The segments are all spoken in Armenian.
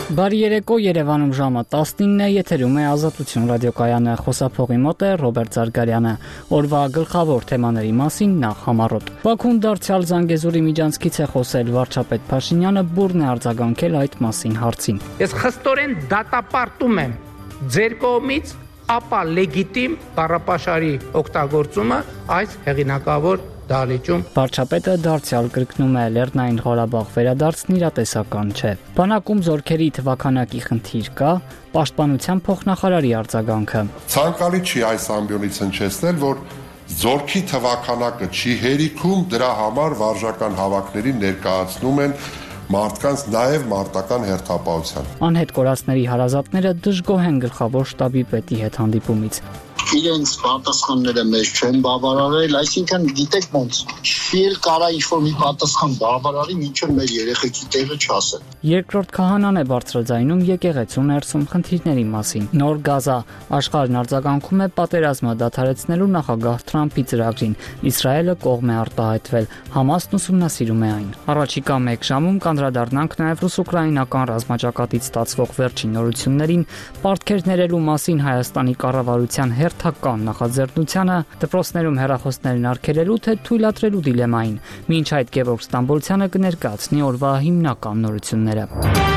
Բարի երեկո, Երևանում ժամը 19 է, եթերում է Ազատություն ռադիոկայանը, խոսափողի մոտ է Ռոբերտ Զարգարյանը։ Օրվա գլխավոր թեմաների մասին նախ համառոտ։ Բաքուն դարձյալ Զանգեզուրի միջանցքից է խոսել, վարչապետ Փաշինյանը բուռն է արձագանքել այդ մասին հարցին։ Ես խստորեն դատապարտում եմ ձեր կողմից ապա լեգիտիմ բառապաշարի օգտագործումը այս հեղինակավոր դահլիճում։ Վարչապետը դարձյալ կրկնում է, Լեռնային Ղարաբաղ վերադարձն իրատեսական չէ։ Բանակում զորքերի թվաքանակի խնդիր կա, Պաշտպանության փոխնախարարի արձագանքը։ Ցանկալի չի այս ամբիոնից հնչեցնել, որ զորքի թվաքանակը չի հերիքում, դրա համար վարժական հավաքների ներկայացնում են մարդկանց նաև մարտական հերթապահության։ Անհետ կորածների հարազատները դժգոհ են գլխավոր շտաբի պետի հետ հանդիպումից։ Իրենց պատասխանները մեզ չեն բավարարել, այսինքն գիտեք ոնց չի կարա ինչ-որ մի պատասխան բավարարի, մինչև մեր երեխեքի տեղը չասեն։ Երկրորդ քահանան է բարձրաձայնում եկեղեցու ներսում խնդիրների մասին։ Նոր Գազա աշխարհն արձագանքում է պատերազմը դադարեցնելու նախագահ Թրամփի ծրագրին։ Իսրայելը կողմ է արտահայտվել, Համասն ուսումնասիրում է այն։ Առաջիկա 1 ժամում կանդրադառնանք նաև ռուս-ուկրաինական ռազմաճակատից ստացվող վերջին նորություններին, պարտքեր ներելու մասին Հայաստանի կառավարության հերթական նախաձեռնությանը, դպրոցներում հեռախոսներն արգելելու թե թույլատրելու դիլեմային։ Մինչ այդ Գևորգ Ստամբոլցյանը կներկայացնի օրվա հիմնական նորությունները։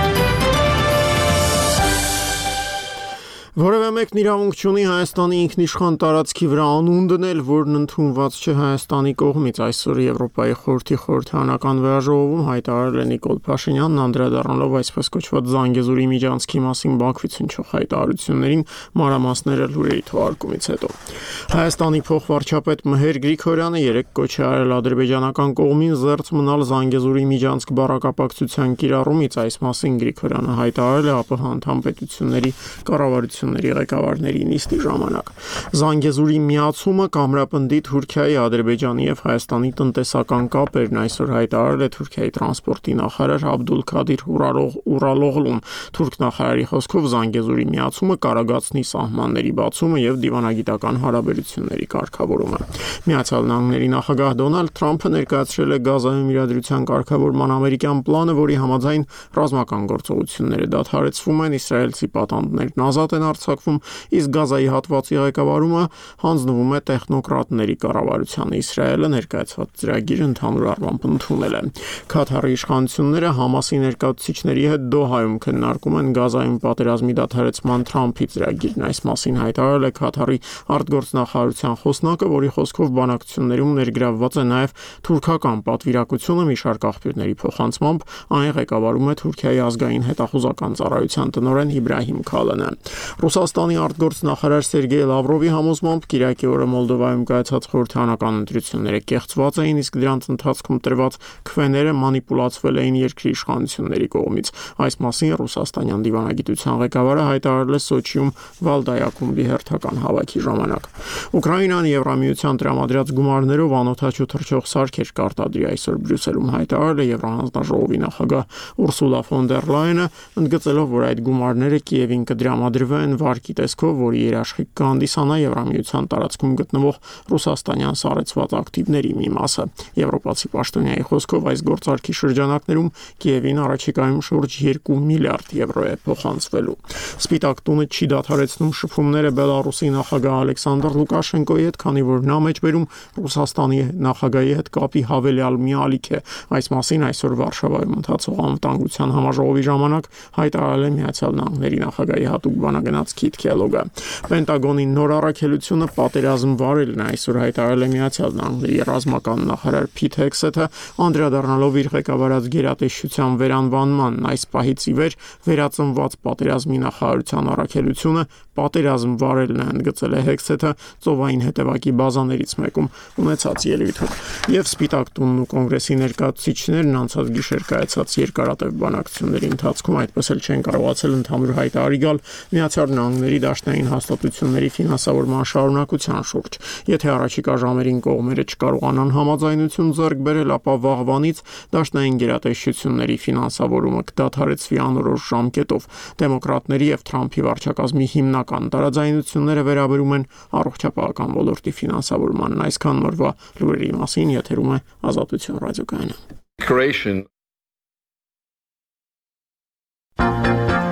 Որևէ մեկն իրավունք չունի Հայաստանի ինքնիշխան տարածքի վրա անուն դնել, որն ընդունված չէ Հայաստանի կողմից, այսօր Եվրոպայի խորհրդի խորհրդարանական վեաժողովում հայտարարել է Նիկոլ Փաշինյանն, անդրադառնալով այսպես կոչված Զանգեզուրի միջանցքի մասին Բաքվից հնչող հայտարարություններին, մանրամասները լուրերի թողարկումից հետո։ Հայաստանի փոխվարչապետ Մհեր Գրիգորյանը երեկ կոչ է արել ադրբեջանական կողմին զերծ մնալ Զանգեզուրի միջանցք բառակապակցության կիրառումից, այս մասին Գրիգորյանը հայտարարել է ԱՊՀ անդամ պետությունների կառավարությունների ղեկավարների նիստի ժամանակ։ Զանգեզուրի միացումը կամրապնդի Թուրքիայի, Ադրբեջանի եւ Հայաստանի տնտեսական կապերն, այսօր հայտարարել է Թուրքիայի տրանսպորտի նախարար Աբդուլքադիր Ուրալօղլուն։ Թուրք նախարարի խոսքով Զանգեզուրի միացումը կարագացնի սահմանների բացումը եւ դիվանագիտական հարաբերությունների կարգավորումը։ Միացյալ Նահանգների նախագահ Դոնալդ Թրամփը ներկայացրել է Գազայում իրադրության կարգավորման ամերիկյան պլանը, որի համաձայն ռազմական գործողությունները դադարեցվում են, իսրայելցի պատանդներն ազատ են արձակվում, իսկ Գազայի հատվածի ղեկավարումը հանձնվում է տեխնոկրատների կառավարությանը։ Իսրայելը ներկայացված ծրագիրը ընդհանուր առմամբ ընդունել է։ Քաթարի իշխանությունները Համասի ներկայացուցիչների հետ Դոհայում քննարկում են Գազայում պատերազմի դադարեցման Թրամփի ծրագիրն, այս մասին հայտարարել է Քաթարի արտգործնախարարության խոսնակը, որի խոսքով բանակցություններում ներգրավված է նաև թուրքական պատվիրակությունը, մի շարք աղբյուրների փոխանցմամբ այն ղեկավարում է Թուրքիայի ազգային հետախուզական ծառայության տնօրեն Իբրահիմ Քալանը։ Ռուսաստանի արտգործնախարար Սերգեյ Լավրովի համոզմամբ Կիրակի օրը Մոլդովայում կայացած խորհրդարանական ընտրությունները կեղծված էին, իսկ դրանց ընթացքում տրված քվեները մանիպուլացվել էին երկրի իշխանությունների կողմից։ Այս մասին ռուսաստանյան դիվանագիտության ղեկավարը հայտարարել է Սոչիում Վալդայ ակումբի հերթական հավաքի ժամանակ։ Ուկրաինան Եվրամիության տրամադրած գումարներով անօդաչու թռչող սարքեր կարտադրի, այսօր Բրյուսելում հայտարարել է Եվրահանձնաժողովի նախագահ Ուրսուլա ֆոն դեր Լայենը, ընդգծելով, որ այդ գումարները Կիևին կդրամադրվեն վարկի տեսքով, որի երաշխիք կհանդիսանա Եվրամիության տարածքում գտնվող ռուսաստանյան սառեցված ակտիվների մի մասը։ Եվրոպացի պաշտոնյայի խոսքով այս գործարքի շրջանակներում Կիևին առաջիկայում շուրջ 2 միլիարդ եվրո է փոխանցվելու։ Սպիտակ տունը չի դադարեցնում շփումները Բելարուսի նախագահ Ալեքսանդր Լուկաշենկոյի հետ, քանի որ նա մեջբերում Ռուսաստանի նախագահի հետ կապի հավելյալ մի ալիք է։ Այս մասին այսօր Վարշավայում ընթացող անվտանգության համաժողովի ժամանակ հայտարարել է Միացյալ Նահանգների նախագահի հատուկ բանագնաց Քիթ Քելոգը։ Պենտագոնի նոր առաքելությունը պատերազմ վարելն է, այսօր հայտարարել է Միացյալ Նահանգների ռազմական նախարար Փիթ Հեքսեթը, անդրադառնալով իր ղեկավարած գերատեսչության վերանվանմանն։ Այս պահից ի վեր վերածնված պատերազմի նախարարության առաքելությունը պատերազմ վարելն է, ընդգծել է Հեքսեթը ծովային հետևակի բազաներից մեկում ունեցած ելույթում։ Եվ Սպիտակ տունն ու կոնգրեսի ներկայացուցիչներն անցած գիշեր կայացած երկարատև բանակցությունների ընթացքում այդպես էլ չեն կարողացել ընդհանուր հայտարարի գալ Միացյալ Նահանգների դաշնային հաստատությունների ֆինանսավորման շարունակության շուրջ։ Եթե առաջիկա ժամերին կողմերը չկարողանան համաձայնություն ձեռք բերել, ապա վաղվանից դաշնային գերատեսչությունների ֆինանսավորումը կդադարեցվի անորոշ ժամկետով։ Դեմոկրատների եւ Թրամփի վարչակազմի հիմնական տարաձայնությունները վերաբերում են առողջապահական ոլորտի ֆինանսավորմանն։ Այսքան նորվա լուրերի մասին եթերում է Ազատություն ռադիոկայանը։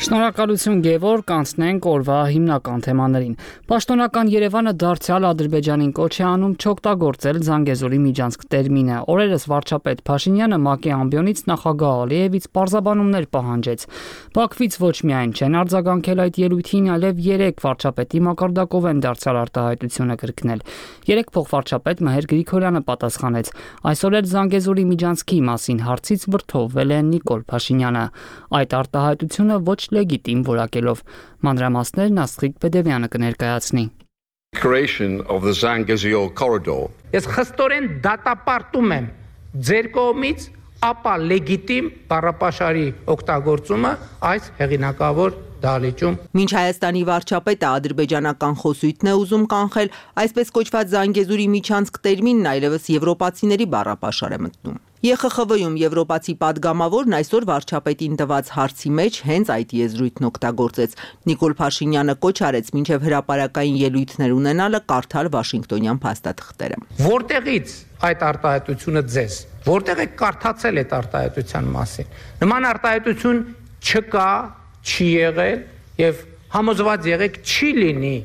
Շնորհակալություն Գևորգ, անցնենք օրվա հիմնական թեմաներին։ Պաշտոնական Երևանը դարձյալ Ադրբեջանին կոչ է անում չօգտագործել Զանգեզուրի միջանցք տերմինը։ Օրերս վարչապետ Փաշինյանը ՄԱԿ-ի ամբիոնից նախագահ Ալիևից պարզաբանումներ պահանջեց։ Բաքվից ոչ միայն չեն արձագանքել այդ ելույթին, այլև 3 վարչապետի մակարդակով են դարձյալ արտահայտությունը կրկնել։ 3 փոխվարչապետ Մհեր Գրիգորյանը պատասխանեց։ Այսօր էլ Զանգեզուրի միջանցքի մասին հարցից վրդովվել է Նիկոլ Փաշինյանը։ Այդ արտահայտությունը ոչ լեգիտիմ որակելով։ Մանրամասներն Աստղիկ Բեդևյանը կներկայացնի։ Creation of the Zangezur corridor. Ես խստորեն դատապարտում եմ ձեր կողմից ապա լեգիտիմ բառապաշարի օգտագործումը այս հեղինակավոր դահլիճում։ Մինչ Հայաստանի վարչապետը ադրբեջանական խոսույթն է ուզում կանխել, այսպես կոչված Զանգեզուրի միջանցք տերմինն այլևս եվրոպացիների բառապաշար է մտնում։ ԵԽԽՎ-ում եվրոպացի падգամավորն այսօր վարչապետին տված հարցի մեջ հենց այդ եզրույթն օգտագործեց։ Նիկոլ Փաշինյանը կոչ արեց մինչև հրապարակային ելույթներ ունենալը կարդալ Վաշինգտոնյան փաստաթղթերը։ Որտեղից այդ արտահայտությունը ձեզ, որտեղ եք կարդացել այդ արտահայտության մասին։ Նման արտահայտություն չկա, չի եղել եւ համոզված եղեք չի լինի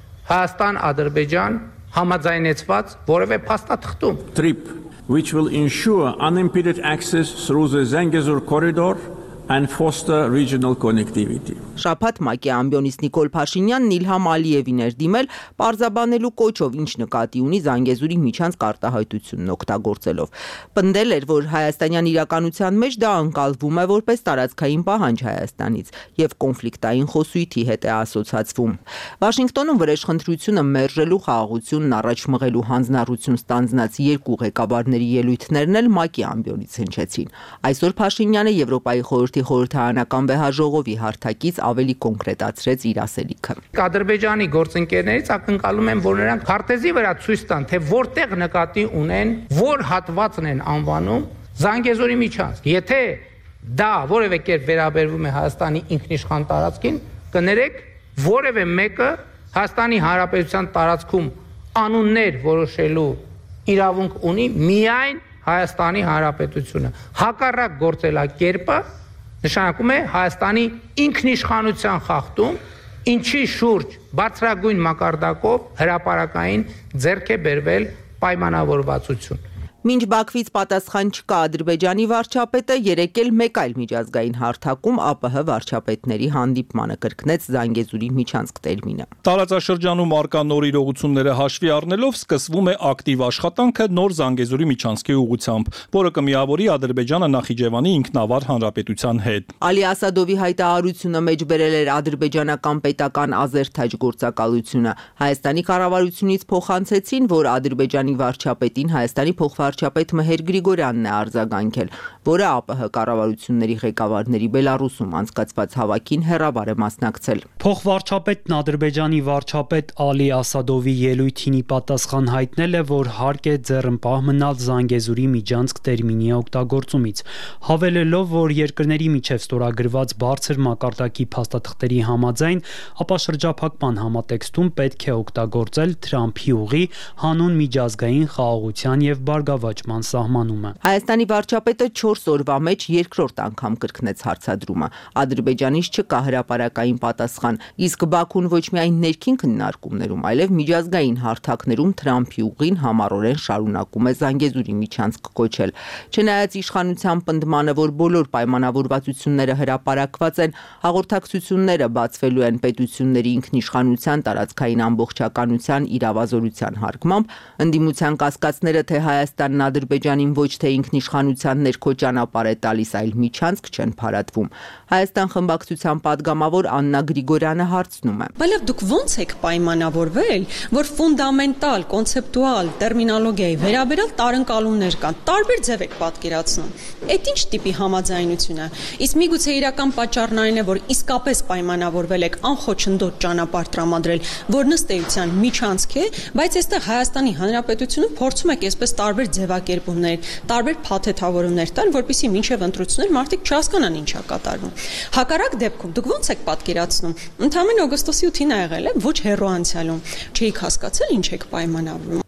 Հայաստան-Ադրբեջան համաձայնեցված որևէ փաստաթղթում։ Which will ensure unimpeded access through the Zangezur corridor and foster regional connectivity. Շաբաթ ՄԱԿ-ի ամբիոնից Նիկոլ Փաշինյանն Իլհամ Ալիևին էր դիմել պարզաբանելու կոչով ինչ նկատի ունի Զանգեզուրի միջանցք արտահայտությունն օգտագործելով։ Պնդել էր, որ հայաստանյան իրականության մեջ դա անցալվում է որպես տարածքային պահանջ Հայաստանից եւ կոնֆլիկտային խոսույթի հետ է ասոցացվում։ Վաշինգտոնում վրեժխնդրությունը մերժելու խաղաղությունն առաջ մղելու հանձնառություն ստանձնած երկու ղեկավարների ելույթներն էլ ՄԱԿ-ի ամբիոնից հնչեցին։ Այսօր Փաշինյանը Եվրոպայի խորհրդարանական վեհաժողովի հարթակից ավելի կոնկրետացրեց իր ասելիքը։ Ադրբեջանի գործընկերներից ակնկալում եմ, որ նրանք քարտեզի վրա ցույց տան, թե որտեղ նկատի ունեն, որ հատվածն են անվանում Զանգեզուրի միջանցք։ Եթե դա որևէ կերպ վերաբերվում է Հայաստանի ինքնիշխան տարածքին, կներեք, որևէ մեկը Հայաստանի Հանրապետության տարածքում անուններ որոշելու իրավունք ունի միայն Հայաստանի Հանրապետությունը։ Հակառակ գործելակերպը նշանակում է Հայաստանի ինքնիշխանության խախտում, ինչի շուրջ բարձրագույն մակարդակով հրապարակային ձեռք է բերվել պայմանավորվածություն։ Մինչ Բաքվից պատասխան չկա Ադրբեջանի վարչապետը երեկ էլ մեկ այլ միջազգային հարթակում ԱՊՀ վարչապետների հանդիպմանը կրկնեց Զանգեզուրի միջանցք տերմինը։ Տարածաշրջանում արկա նոր իրողությունները հաշվի առնելով սկսվում է ակտիվ աշխատանքը նոր Զանգեզուրի միջանցքի ուղղությամբ, որը կմիավորի Ադրբեջանը Նախիջևանի ինքնավար հանրապետության հետ։ Ալի Ասադովի հայտարարությունը մեջ բերել էր ադրբեջանական պետական ազերթաջ գործակալությունը։ Հայաստանի կառավարությունից փոխանցեցին, որ Ադրբեջանի վարչապետին Հայաստանի վարչապետ Մհեր Գրիգորյանն է արձագանքել, որը ԱՊՀ կառավարությունների ղեկավարների Բելարուսում անցկացված հավաքին հեռավար է մասնակցել։ Փոխվարչապետն Ադրբեջանի վարչապետ Ալի Ասադովի ելույթին ի պատասխան հայտնել է, որ հարկ է ձեռնպահ մնալ Զանգեզուրի միջանցք տերմինի օգտագործումից, հավելելով, որ երկրների միջև ստորագրված բարձր մակարդակի փաստաթղթերի համաձայն, ապա շրջափակման համատեքստում պետք է օգտագործել Թրամփի ուղի հանուն միջազգային խաղաղության եւ բարգավաճման սահմանումը։ Հայաստանի վարչապետը 4 օրվա մեջ երկրորդ անգամ կրկնեց հարցադրումը։ Ադրբեջանից չկա հրապարակային պատասխան, իսկ Բաքուն ոչ միայն ներքին քննարկումներում, այլև միջազգային հարթակներում Թրամփի ուղին համառորեն շարունակում է Զանգեզուրի միջանցք կոչել։ Չնայած իշխանության պնդմանը, որ բոլոր պայմանավորվածությունները հրապարակված են, հաղորդակցությունները բացվելու են պետությունների ինքնիշխանության, տարածքային ամբողջականության, իրավազորության հարգմամբ, ընդդիմության կասկածները, թե Հայաստանն Ադրբեջանին ոչ թե ինքնիշխանության ներքո ճանապարհ է տալիս, այլ միջանցք չեն փարատվում։ Հայաստան խմբակցության падգամավոր Աննա Գրիգորյանը հարցնում է. Բայց դուք ո՞նց եք պայմանավորվել, որ ֆունդամենտալ, կոնցեպտուալ տերմինոլոգիայի վերաբերյալ տարընկալումներ կան, տարբեր ձև եք պատկերացնում։ Այդ ինչ տիպի համաձայնություն է։ Իսկ միգուցե իրական պատճառն այն է, որ իսկապես պայմանավորվել եք անխոչնդոտ ճանապարհ տրամադրել, որ ըստ էության միջանցք է, բայց այստեղ Հայաստանի Հանրապետությունը փորձում եք այսպես տարբեր ձևակերպումներ, տարբեր փաթեթավորումներ տալ, որպեսզի մինչև ընտրություններ մարդիկ չհասկանան ինչ է կատարվում։ Հակառակ դեպքում դուք ո՞նց եք պատկերացնում։ Ընդամենը օգոստոսի 8-ին ա եղել է, ոչ հեռու անցյալում։ Չէիք հասկացել ինչ եք պայմանավորում։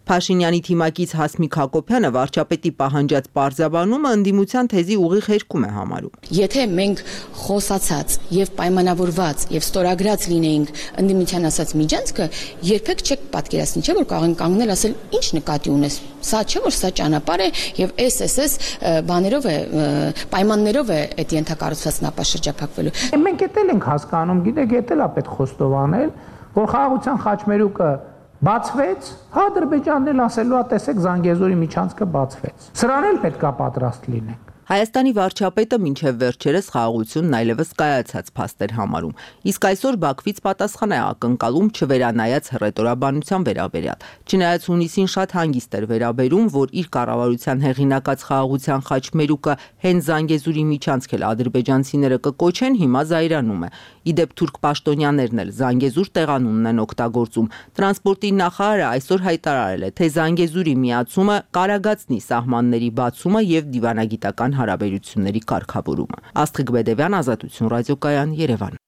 Փաշինյանի թիմակից Հասմիկ Հակոբյանը վարչապետի պահանջած պարզաբանումը ընդդիմության թեզի ուղիղ հերքում է համարում։ Եթե մենք խոսացած եւ պայմանավորված եւ ստորագրած լինեինք ընդդիմության ասած միջանցքը, երբեք չեք պատկերացնի, չէ՞ որ կարող են կանգնել ասել ինչ նկատի ունես։ Սա չէ որ սա ճանապարհ է եւ SSS բաներով է պայմաններով է այդ ենթակառուցվածքն ապաշրջափակվելու։ Մենք էտել ենք հասկանում, գիտեք, էտել է պետք խոստովանել, որ խաղաղության խաչմերուկը բացվեց, Ադրբեջանն էլ ասելու է, տեսեք, Զանգեզուրի միջանցքը բացվեց։ Սրան էլ պետք է պատրաստ լինենք։ Հայաստանի վարչապետը մինչև վերջերս խաղաղությունն այլևս կայացած փաստ էր համարում, իսկ այսօր Բաքվից պատասխան է ակնկալում չվերանայած հռետորաբանության վերաբերյալ։ Չնայած հունիսին շատ հանգիստ էր վերաբերում, որ իր կառավարության հեղինակած խաղաղության խաչմերուկը հենց Զանգեզուրի միջանցք էլ ադրբեջանցիները կկոչեն, հիմա զայրանում է։ Իդեպ թուրք պաշտոնյաներն էլ Զանգեզուր տեղանունն են օգտագործում։ Տրանսպորտի նախարարը այսօր հայտարարել է, թե Զանգեզուրի միացումը կարագացնի սահմանների բացումը եւ դիվանագիտական հարաբերությունների կարգավորումը։ Աստղիկ Բեդևյան, Ազատություն ռադիոկայան, Երևան։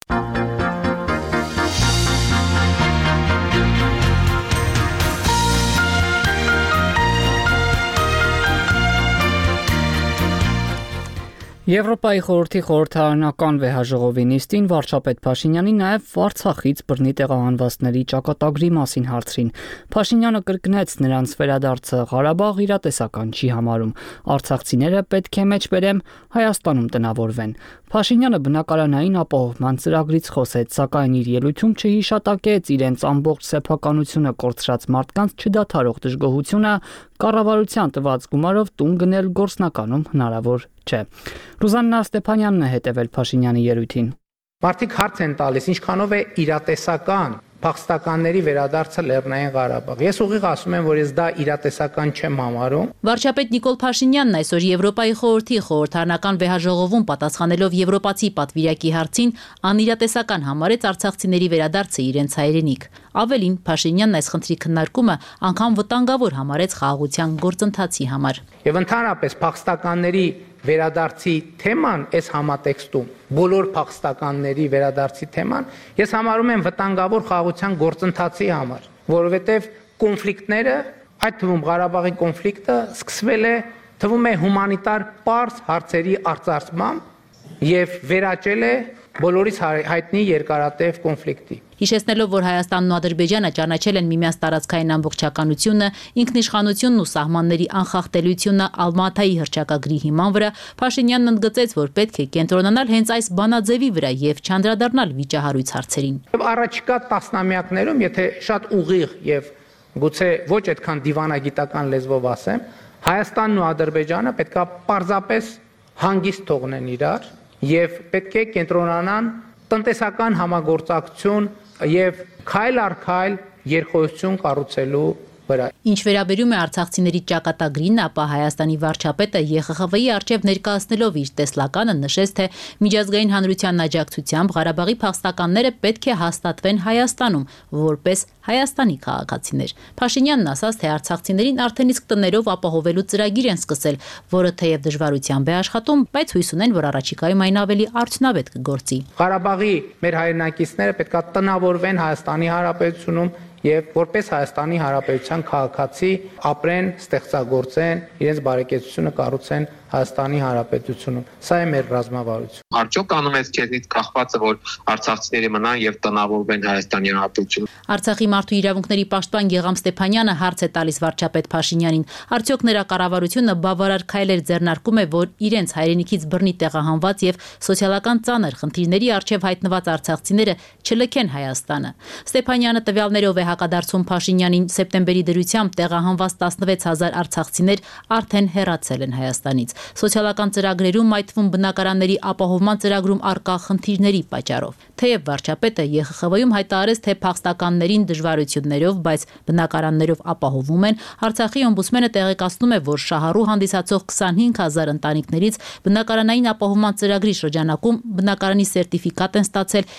Եվրոպայի խորհրդի խորհրդարանական վեհաժողովի նիստին վարչապետ Փաշինյանի նաև Արցախից բռնի տեղահանվածների ճակատագրի մասին հարցրին։ Փաշինյանը կրկնեց, նրանց վերադարձը Ղարաբաղ իրատեսական չի համարում։ Արցախցիները պետք է մեջբերեմ Հայաստանում տնավորվեն։ Փաշինյանը բնակարանային ապահովման ծրագրից խոսեց, սակայն իր ելույթում չհիշատակեց իրենց ամբողջ սեփականությունը կորցրած մարդկանց չդադարող դժգոհությունը կառավարության տված գումարով տուն գնել գործնականում հնարավոր չէ։ Ռուզաննա Ստեփանյանն է հետևել Փաշինյանի ելույթին։ Մարդիկ հարց են տալիս, ինչքանով է իրատեսական փախստականների վերադարձը Լեռնային Ղարաբաղ։ Ես ուղիղ ասում եմ, որ ես դա իրատեսական չեմ համարում։ Վարչապետ Նիկոլ Փաշինյանն այսօր Եվրոպայի խորհրդի խորհրդարանական վեհաժողովում պատասխանելով եվրոպացի պատվիրակի հարցին անիրատեսական համարեց արցախցիների վերադարձը իրենց հայրենիք։ Ավելին, Փաշինյանն այս խնդրի քննարկումը անգամ վտանգավոր համարեց խաղաղության գործընթացի համար։ Եվ ընդհանրապես փախստականների վերադարձի թեման այս համատեքստում բոլոր փախստականների վերադարձի թեման ես համարում եմ վտանգավոր խաղաղության գործընթացի համար, որովհետև կոնֆլիկտները, այդ թվում Ղարաբաղի կոնֆլիկտը սկսվել է թվում է հումանիտար պարզ հարցերի արծարծմամբ եւ վերաճել է բոլորիս հայտնի երկարատև կոնֆլիկտի։ Հիշեցնելով, որ Հայաստանն ու Ադրբեջանը ճանաչել են միմյանց տարածքային ամբողջականությունը, ինքնիշխանությունն ու սահմանների անխախտելիությունը Ալմատայի հռչակագրի հիման վրա, Փաշինյանն ընդգծեց, որ պետք է կենտրոնանալ հենց այս բանաձևի վրա եւ չանդրադառնալ վիճահարույց հարցերին։ Առաջիկա տասնամյակներում, եթե շատ ուղիղ եւ գուցե ոչ այդքան դիվանագիտական լեզվով ասեմ, Հայաստանն ու Ադրբեջանը պետքա պարզապես հանգիստ թողնեն իրար եւ պետք է կենտրոնանան տնտեսական համագործակցություն եւ քայլ առ քայլ երկխոսություն կառուցելու վրա։ Ինչ վերաբերում է արցախցիների ճակատագրին, ապա Հայաստանի վարչապետը ԵԽԽՎ-ի արչև ներկայացնելով իր տեսլականը նշեց, թե միջազգային հանրության աջակցությամբ Ղարաբաղի փախստականները պետք է հաստատվեն Հայաստանում, որպես Հայաստանի քաղաքացիներ։ Փաշինյանն ասաց, թե արցախցիներին արդեն իսկ տներով ապահովելու ծրագիր են սկսել, որը թեև դժվարությամբ է աշխատում, բայց հույս ունեն, որ առաջիկայում այն ավելի արդյունավետ կգործի։ Ղարաբաղի մեր հայրենակիցները պետք է տնավորվեն Հայաստանի Հանրապետությունում եւ որպես Հայաստանի Հանրապետության քաղաքացի ապրեն, ստեղծագործեն, իրենց բարեկեցությունը կառուցեն Հայաստանի Հանրապետությունում։ Սա է մեր ռազմավարությունը։ Արդյոք անում ես քեզնից կախվածը, որ արցախցիները մնան եւ տնավորվեն Հայաստանի Հանրապետությունում։ Արցախի մարդու իրավունքների պաշտպան Գեգամ Ստեփանյանը հարց է տալիս վարչապետ Փաշինյանին։ Արդյոք նրա կառավարությունը բավարար քայլեր ձեռնարկում է, որ իրենց հայրենիքից բռնի տեղահանված եւ սոցիալական ծանր խնդիրների առջեւ հայտնված արցախցիները չլքեն Հայաստանը։ Ստեփանյանը տվյալներով է հակադարձում Փաշինյանին, սեպտեմբերի դրությամբ տեղահանված 16000 արցախցիներ արդեն հեռացել են Հայաստանից։ Սոցիալական ծրագրերում, այդ թվում բնակարանների ապահովման ծրագրում արկա խնդիրների պատճառով։ Թեև վարչապետը ԵԽԽՎ-ում հայտարարեց, թե փախստականներին դժվարություններով, բայց բնակարաններով ապահովում են, Արցախի օմբուդսմենը տեղեկացնում է, որ շահառու հանդիսացող 25000 ընտանիքներից բնակարանային ապահովման ծրագրի շրջանակում բնակարանի սերտիֆիկատ են ստացել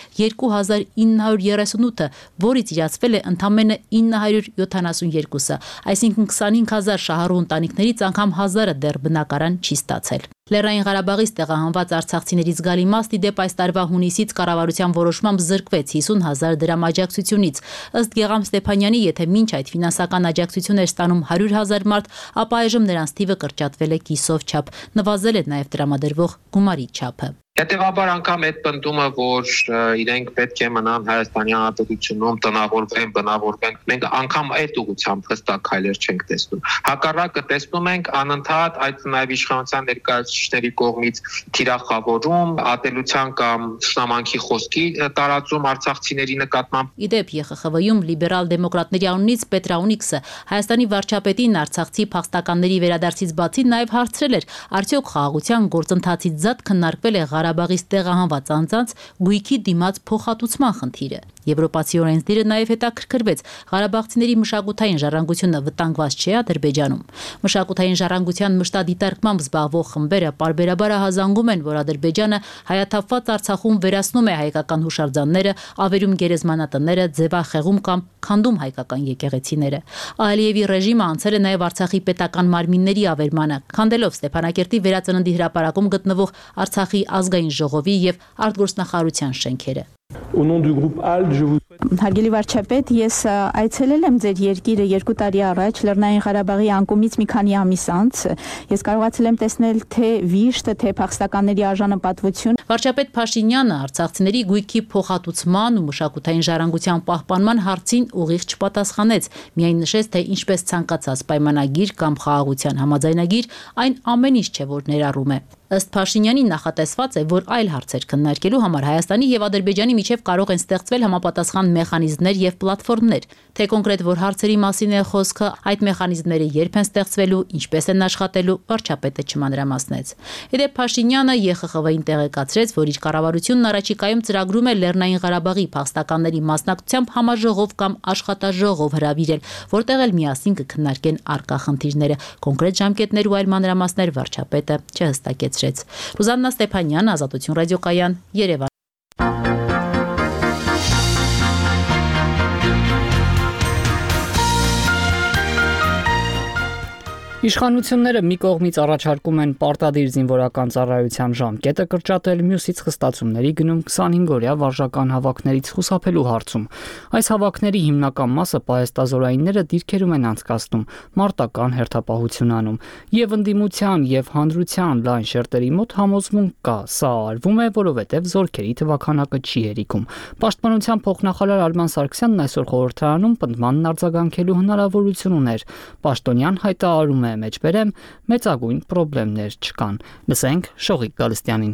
2938-ը, որից իրացվել է ընդամենը 972-ը, այսինքն 25000 շահառու ընտանիքներից անգամ 1000-ը դեռ բնակարան չի ստացել։ Լեռնային Ղարաբաղից տեղահանված արցախցիների զգալի մաս ի դեպ այս տարվա հունիսից կառավարության որոշմամբ զրկվեց 50,000 դրամ աջակցությունից։ Ըստ Գեգամ Ստեփանյանի, եթե մինչ այդ ֆինանսական աջակցություն էր ստանում 100,000 մարդ, ապա այժմ նրանց թիվը կրճատվել է կիսով չափ, նվազել է նաև տրամադրվող գումարի չափը։ Հետևաբար անգամ այդ պնդումը, որ իրենք պետք է մնան Հայաստանի Հանրապետությունում, տնավորվեն, բնավորվեն, մենք անգամ այդ ուղղությամբ հստակ քայլեր չենք տեսնում։ Հակառակը տեսնում ենք անընդհատ այդ նաև իշխանության ներկայացուցիչների կողմից թիրախավորում, ատելության կամ թշնամանքի խոսքի տարածում արցախցիների նկատմամբ։ Ի դեպ ԵԽԽՎ-ում լիբերալ դեմոկրատների անունից Պետրաունիքսը Հայաստանի վարչապետին արցախցի փախստականների վերադարձից բացի նաև հարցրել էր, արդյոք խաղաղության գործընթացից զատ քննարկվել է Ղարաբաղից տեղահանված անձանց գույքի դիմաց փոխհատուցման խնդիրը։ Եվրոպացի օրենսդիրը նաև հետաքրքրվեց ղարաբաղցիների մշակութային ժառանգությունը վտանգված չէ Ադրբեջանում։ Մշակութային ժառանգության մշտադիտարկմամբ զբաղվող խմբերը պարբերաբար ահազանգում են, որ Ադրբեջանը հայաթափված Արցախում վերացնում է հայկական հուշարձանները, ավերում գերեզմանատները, ձևախեղում կամ քանդում հայկական եկեղեցիները։ Ալիևի ռեժիմը անցել է նաև Արցախի պետական մարմինների ավերմանը, քանդելով Ստեփանակերտի վերածննդի հրապարակում գտնվող Արցախի ազգային ժողովի եւ արտգործնախարարության շենքերը։ Հարգելի վարչապետ, ես այցելել եմ ձեր երկիրը 2 տարի առաջ Լեռնային Ղարաբաղի անկումից մի քանի ամիս անց։ Ես կարողացել եմ տեսնել թե վիշտ, թե փախստականների արժանապատվություն։ Վարչապետ Փաշինյանը արցախցիների գույքի փոխհատուցման ու մշակութային ժառանգության պահպանման հարցին ուղիղ չպատասխանեց, միայն նշեց, թե ինչպես ցանկացած պայմանագիր կամ խաղաղության համաձայնագիր այն ամեն ինչ չէ, որ ներառում է։ Ըստ Փաշինյանի նախատեսված է, որ այլ հարցեր քննարկելու համար Հայաստանի եւ Ադրբեջանի միջև կարող են ստեղծվել համապատասխան մեխանիզմներ եւ պլատֆորմներ, թե կոնկրետ որ հարցերի մասին է խոսքը, այդ մեխանիզմները երբ են ստեղծվելու, ինչպես են աշխատելու, վարչապետը չմանրամասնեց։ Իդեպ Փաշինյանը ԵԽԽՎ-ին տեղեկացրեց, որ իր կառավարությունն առաջիկայում ծրագրում է Լեռնային Ղարաբաղի փախստականների մասնակցությամբ համաժողով կամ աշխատաժողով հրավիրել, որտեղ էլ միասին կքննարկեն առկա խնդիրները։ Կոնկրետ ժամկետներ ու այլ մանրամասներ վարչապետը չհստակեց։ Ռուզաննա Ստեփանյան, Ազատություն ռադիոկայան, Երևան։ Իշխանությունները մի կողմից առաջարկում են պարտադիր զինվորական ծառայության ժամկետը կրճատել, մյուսից խստացումների գնում 25-օրյա վարժական հավաքներից խուսափելու հարցում։ Այս հավաքների հիմնական մասը պահեստազորայինները դիրքերում են անցկացնում, մարտական հերթապահություն անում, եւ ընդդիմության եւ հանրության լայն շերտերի մոտ համոզմունք կա, սա արվում է, որովհետեւ զորքերի թվաքանակը չի հերիքում։ Պաշտպանության փոխնախարար Արման Սարգսյանն այսօր խորհրդարանում պնդմանն արձագանքելու հնարավորություն ուներ։ Պաշտոնյան հայտարարում է մեջբերեմ մեծագույն խնդիրներ չկան։ Լսենք Շողիկ Գալստյանին։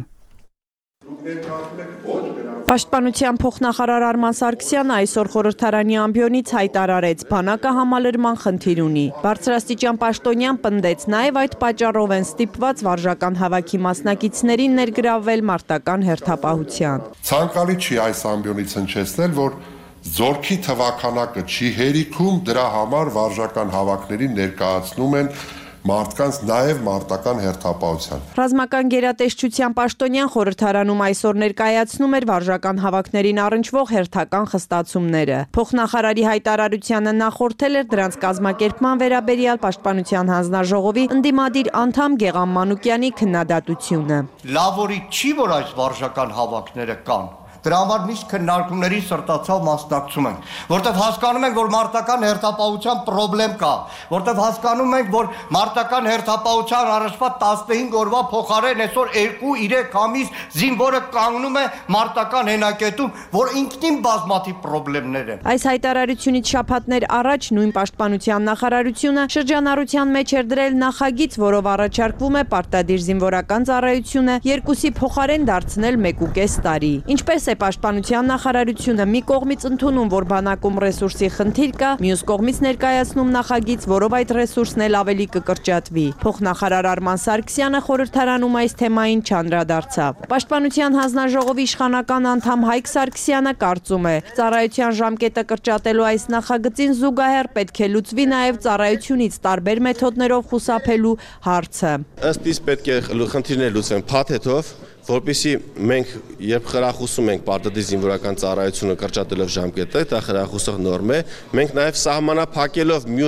Պաշտպանության փոխնախարար Արման Սարգսյանը այսօր խորհրդարանի ամբիոնից հայտարարեց, բանակը համալրման խնդիր ունի։ Բարձրաստիճան պաշտոնյան պնդեց, նաև այդ պատճառով են ստիպված վարժական հավաքի մասնակիցներին ներգրավվել մարտական հերթապահության։ Ցանկալի չի այս ամբիոնից հնչեցնել, որ զորքի թվաքանակը չի հերիքում, դրա համար վարժական հավաքների ներկայացնում են մարդկանց նաև մարտական հերթապահության։ Ռազմական գերատեսչության պաշտոնյան խորհրդարանում այսօր ներկայացնում էր վարժական հավաքներին առնչվող հերթական խստացումները։ Փոխնախարարի հայտարարությանը նախորդել էր դրանց կազմակերպման վերաբերյալ Պաշտպանության հանձնաժողովի ընդդիմադիր անդամ Գեգամ Մանուկյանի քննադատությունը։ Լավորի չի, որ այս վարժական հավաքները կան։ Դրա համար միշտ քննարկումների սրտացավ մասնակցում ենք, որտեղ հասկանում ենք, որ մարտական հերթապահության խնդրեմ կա, որտեղ հասկանում ենք, որ մարտական հերթապահության առաջվա 15 օրվա փոխարեն այսօր 2-3 ամիս զինվորը կանգնում է մարտական հենակետում, որ ինքնին բազմաթիվ խնդիրներ են։ Այս հայտարարությունից շաբաթներ առաջ նույն պաշտպանության նախարարությունը շրջանառության մեջ էր դրել նախագիծ, որով առաջարկվում է պարտադիր զինվորական ծառայությունը 2-ի փոխարեն դարձնել 1.5 տարի։ Ինչպես է Պաշտպանության նախարարությունը մի կողմից ընդունում, որ բանակում ռեսուրսի խնդիր կա, մյուս կողմից ներկայացնում նախագիծ, որով այդ ռեսուրսն էլ ավելի կկրճատվի։ Փոխնախարար Արման Սարգսյանը խորհրդարանում այս թեմային չանդրադարձավ։ Պաշտպանության հանձնաժողովի իշխանական անդամ Հայկ Սարգսյանը կարծում է, ծառայության ժամկետը կրճատելու այս նախագծին զուգահեռ պետք է լուծվի նաև ծառայությունից տարբեր մեթոդներով խուսափելու հարցը։ Ըստ իս պետք է խնդիրներ լուծեն փաթեթով, որպեսզի մենք երբ խրախուսում ենք պարտադիր զինվորական ծառայությունը կրճատելով ժամկետը, դա խրախուսող նորմ է, մենք նաև սահմանափակելով մյուս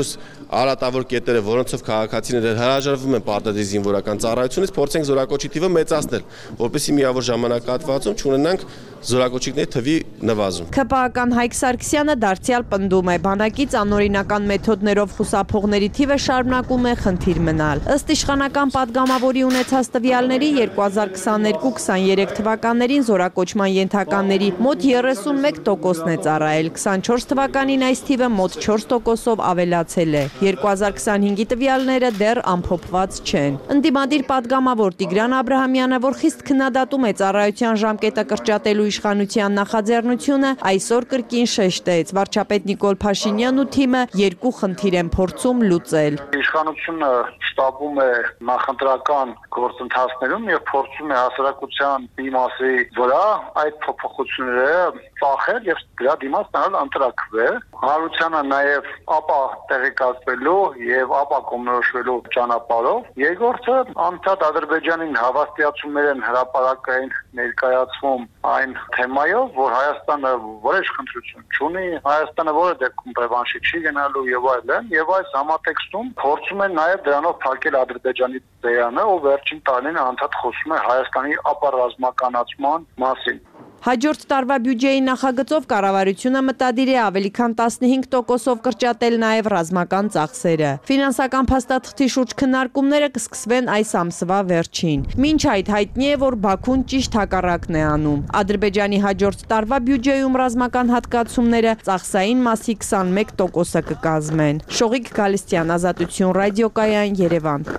արատավոր կետերը, որոնցով քաղաքացիները հրաժարվում են պարտադիր զինվորական ծառայությունից, փորձենք զորակոչի թիվը մեծացնել, որպեսզի միավոր ժամանակահատվածում չունենանք զորակոչիկների թվի նվազում։ ՔՊԱ-ական Հայկ Սարգսյանը դարձյալ պնդում է, բանակից անօրինական մեթոդներով խուսափողների թիվը շարունակում է խնդիր մնալ։ Ըստ իշխանական падգամավորի ունեցած տվյալների 2022-23 թվականներին զորակոչման ենթականների մոտ 31%-ն է ծառայել, 24 թվականին այս թիվը մոտ 4%-ով ավելացել է։ 2025-ի տվյալները դեռ ամփոփված չեն։ Ընդդիմադիր падգամավոր Տիգրան Աբրահամյանը, որ խիստ քննադատում է ծառայության ժամկետը կրճատելու իշխանության նախաձեռնությունը, այսօր կրկին շեշտեց, վարչապետ Նիկոլ Փաշինյանն ու թիմը երկու խնդիր են փորձում լուծել։ Իշխանությունը շտապում է նախընտրական գործընթացներում եւ փորձում է հասարակության մի մասի վրա այդ փոփոխությունները ծախել եւ դրա դիմաց տալ ընտրակվել։ Հանրությանը նաեւ ապա տեղեկացվելու եւ ապա կողմնորոշվելու ճանապարհով։ Երկրորդը անդադ Ադրբեջանին հավաստիացումներ են հրապարակային ներկայացվում այն թեմայով, որ Հայաստանը որոշ խնդրություն չունի, Հայաստանը որը դեպքում ռևանշի չի գնալու եւ այլն, եւ այս համատեքստում փորձում են նաեւ դրանով փակել Ադրբեջանի ձայանը, ով վերջին տարիներին անդադ խոսում է Հայաստանի ապառազմականացման մասին։ Հաջորդ տարվա բյուջեի նախագծով կառավարությունը մտադիր է ավելի քան 15%-ով կրճատել նաև ռազմական ծախսերը։ Ֆինանսական փաստաթղթի շուրջ քննարկումները կսկսվեն այս ամսվա վերջին։ Մինչ այդ հայտնի է, որ Բաքուն ճիշտ հակառակն է անում։ Ադրբեջանի հաջորդ տարվա բյուջեում ռազմական հատկացումները ծախսային մասի 21%-ը կկազմեն։ Շողիկ Գալստյան, Ազատություն ռադիոկայան, Երևան։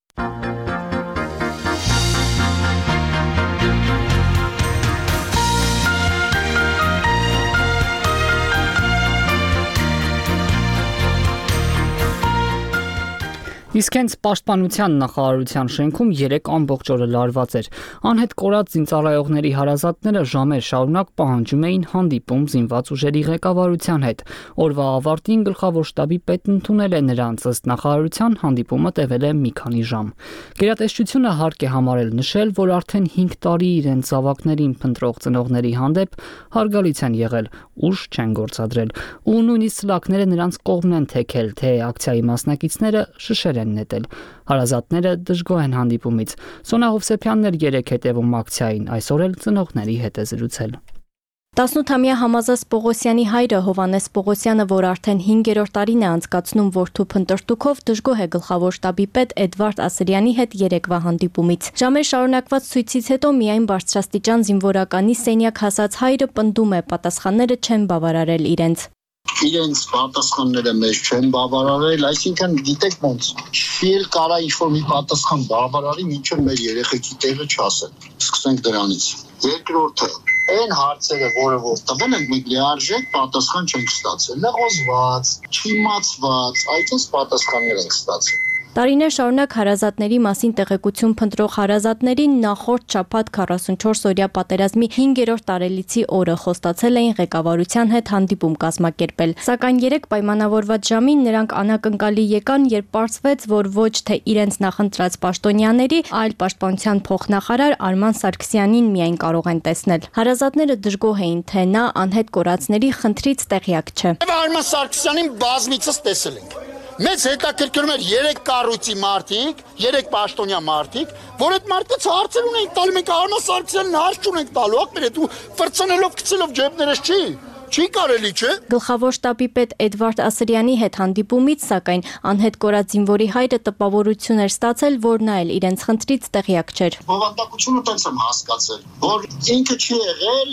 Իսկ հենց պաշտպանության նախարարության շենքում 3 ամբողջ օրը լարված էր։ Անհետ կորած զինծառայողների հարազատները ժամեր շարունակ պահանջում էին հանդիպում զինված ուժերի ղեկավարության հետ։ Օրվա ավարտին գլխավոր շտաբի պետն ընդունել է նրանց, ըստ նախարարության հանդիպումը տևել է մի քանի ժամ։ Գերատեսչությունը հարկ է համարել նշել, որ արդեն 5 տարի իրենց զավակներին փնտրող ծնողների հանդեպ հարգալից են եղել, ուժ չեն գործադրել, ու նույնիսկ սլաքները նրանց կողմն են թեքել, թե ակցիայի մասնակիցները շշեր են նետել։ Հարազատները դժգոհ են հանդիպումից։ Սոնա Հովսեփյանն էր երեկ հետևում ակցիային, այսօր էլ ծնողների հետ է զրուցել։ 18-ամյա Համազես Պողոսյանի հայրը Հովանես Պողոսյանը, որ արդեն 5-րդ տարին է անցկացնում որդու փնտրտուքով, դժգոհ է գլխավոր շտաբի պետ Էդվարդ Ասրյանի հետ երեկվա հանդիպումից։ Ժամեր շարունակված ցույցից հետո միայն բարձրաստիճան զինվորականի սենյակ հասած հայրը պնդում է, պատասխանները չեն բավարարել իրենց։ Իրենց պատասխանները մեզ չեն բավարարել, այսինքն գիտեք ոնց չի կարա ինչ-որ մի պատասխան բավարարի, մինչև մեր երեխեքի տեղը չասեն։ Սկսենք դրանից։ Երկրորդը, այն հարցերը, որը որ տվել են, մենք լիարժեք պատասխան չենք ստացել, լղոզված, չիմացված, այդպես պատասխաններ ենք ստացել։ Տարիներ շարունակ հարազատների մասին տեղեկություն փնտրող հարազատներին նախորդ շաբաթ 44-օրյա պատերազմի 5-րդ տարելիցի օրը խոստացել էին ղեկավարության հետ հանդիպում կազմակերպել։ Սակայն երեք պայմանավորված ժամին նրանք անակնկալի եկան, երբ պարզվեց, որ ոչ թե իրենց նախընտրած պաշտոնյաների, այլ պաշտպանության փոխնախարար Արման Սարգսյանին միայն կարող են տեսնել։ Հարազատները դժգոհ էին, թե նա անհետ կորածների խնդրից տեղյակ չէ։ Արման Սարգսյանին բազմիցս տեսել ենք։ Մեծ հետաքրքրում էր 3 կառույցի մարդիկ, 3 պաշտոնյա մարդիկ, որ այդ մարդկանց հարցեր ունենք տալու, մենք Արման Սարգսյանին հարց չունենք տալու, ակներ ու ֆրցնելով գցելով ջեբներս չի կարելի, չէ։ Գլխավոր շտաբի պետ Էդվարդ Ասրյանի հետ հանդիպումից, սակայն անհետ կորած զինվորի հայրը տպավորություն էր ստացել, որ նա էլ իրենց խնդրից տեղյակ չէր։ Բովանդակությունը տենց եմ հասկացել, որ ինքը չի եղել,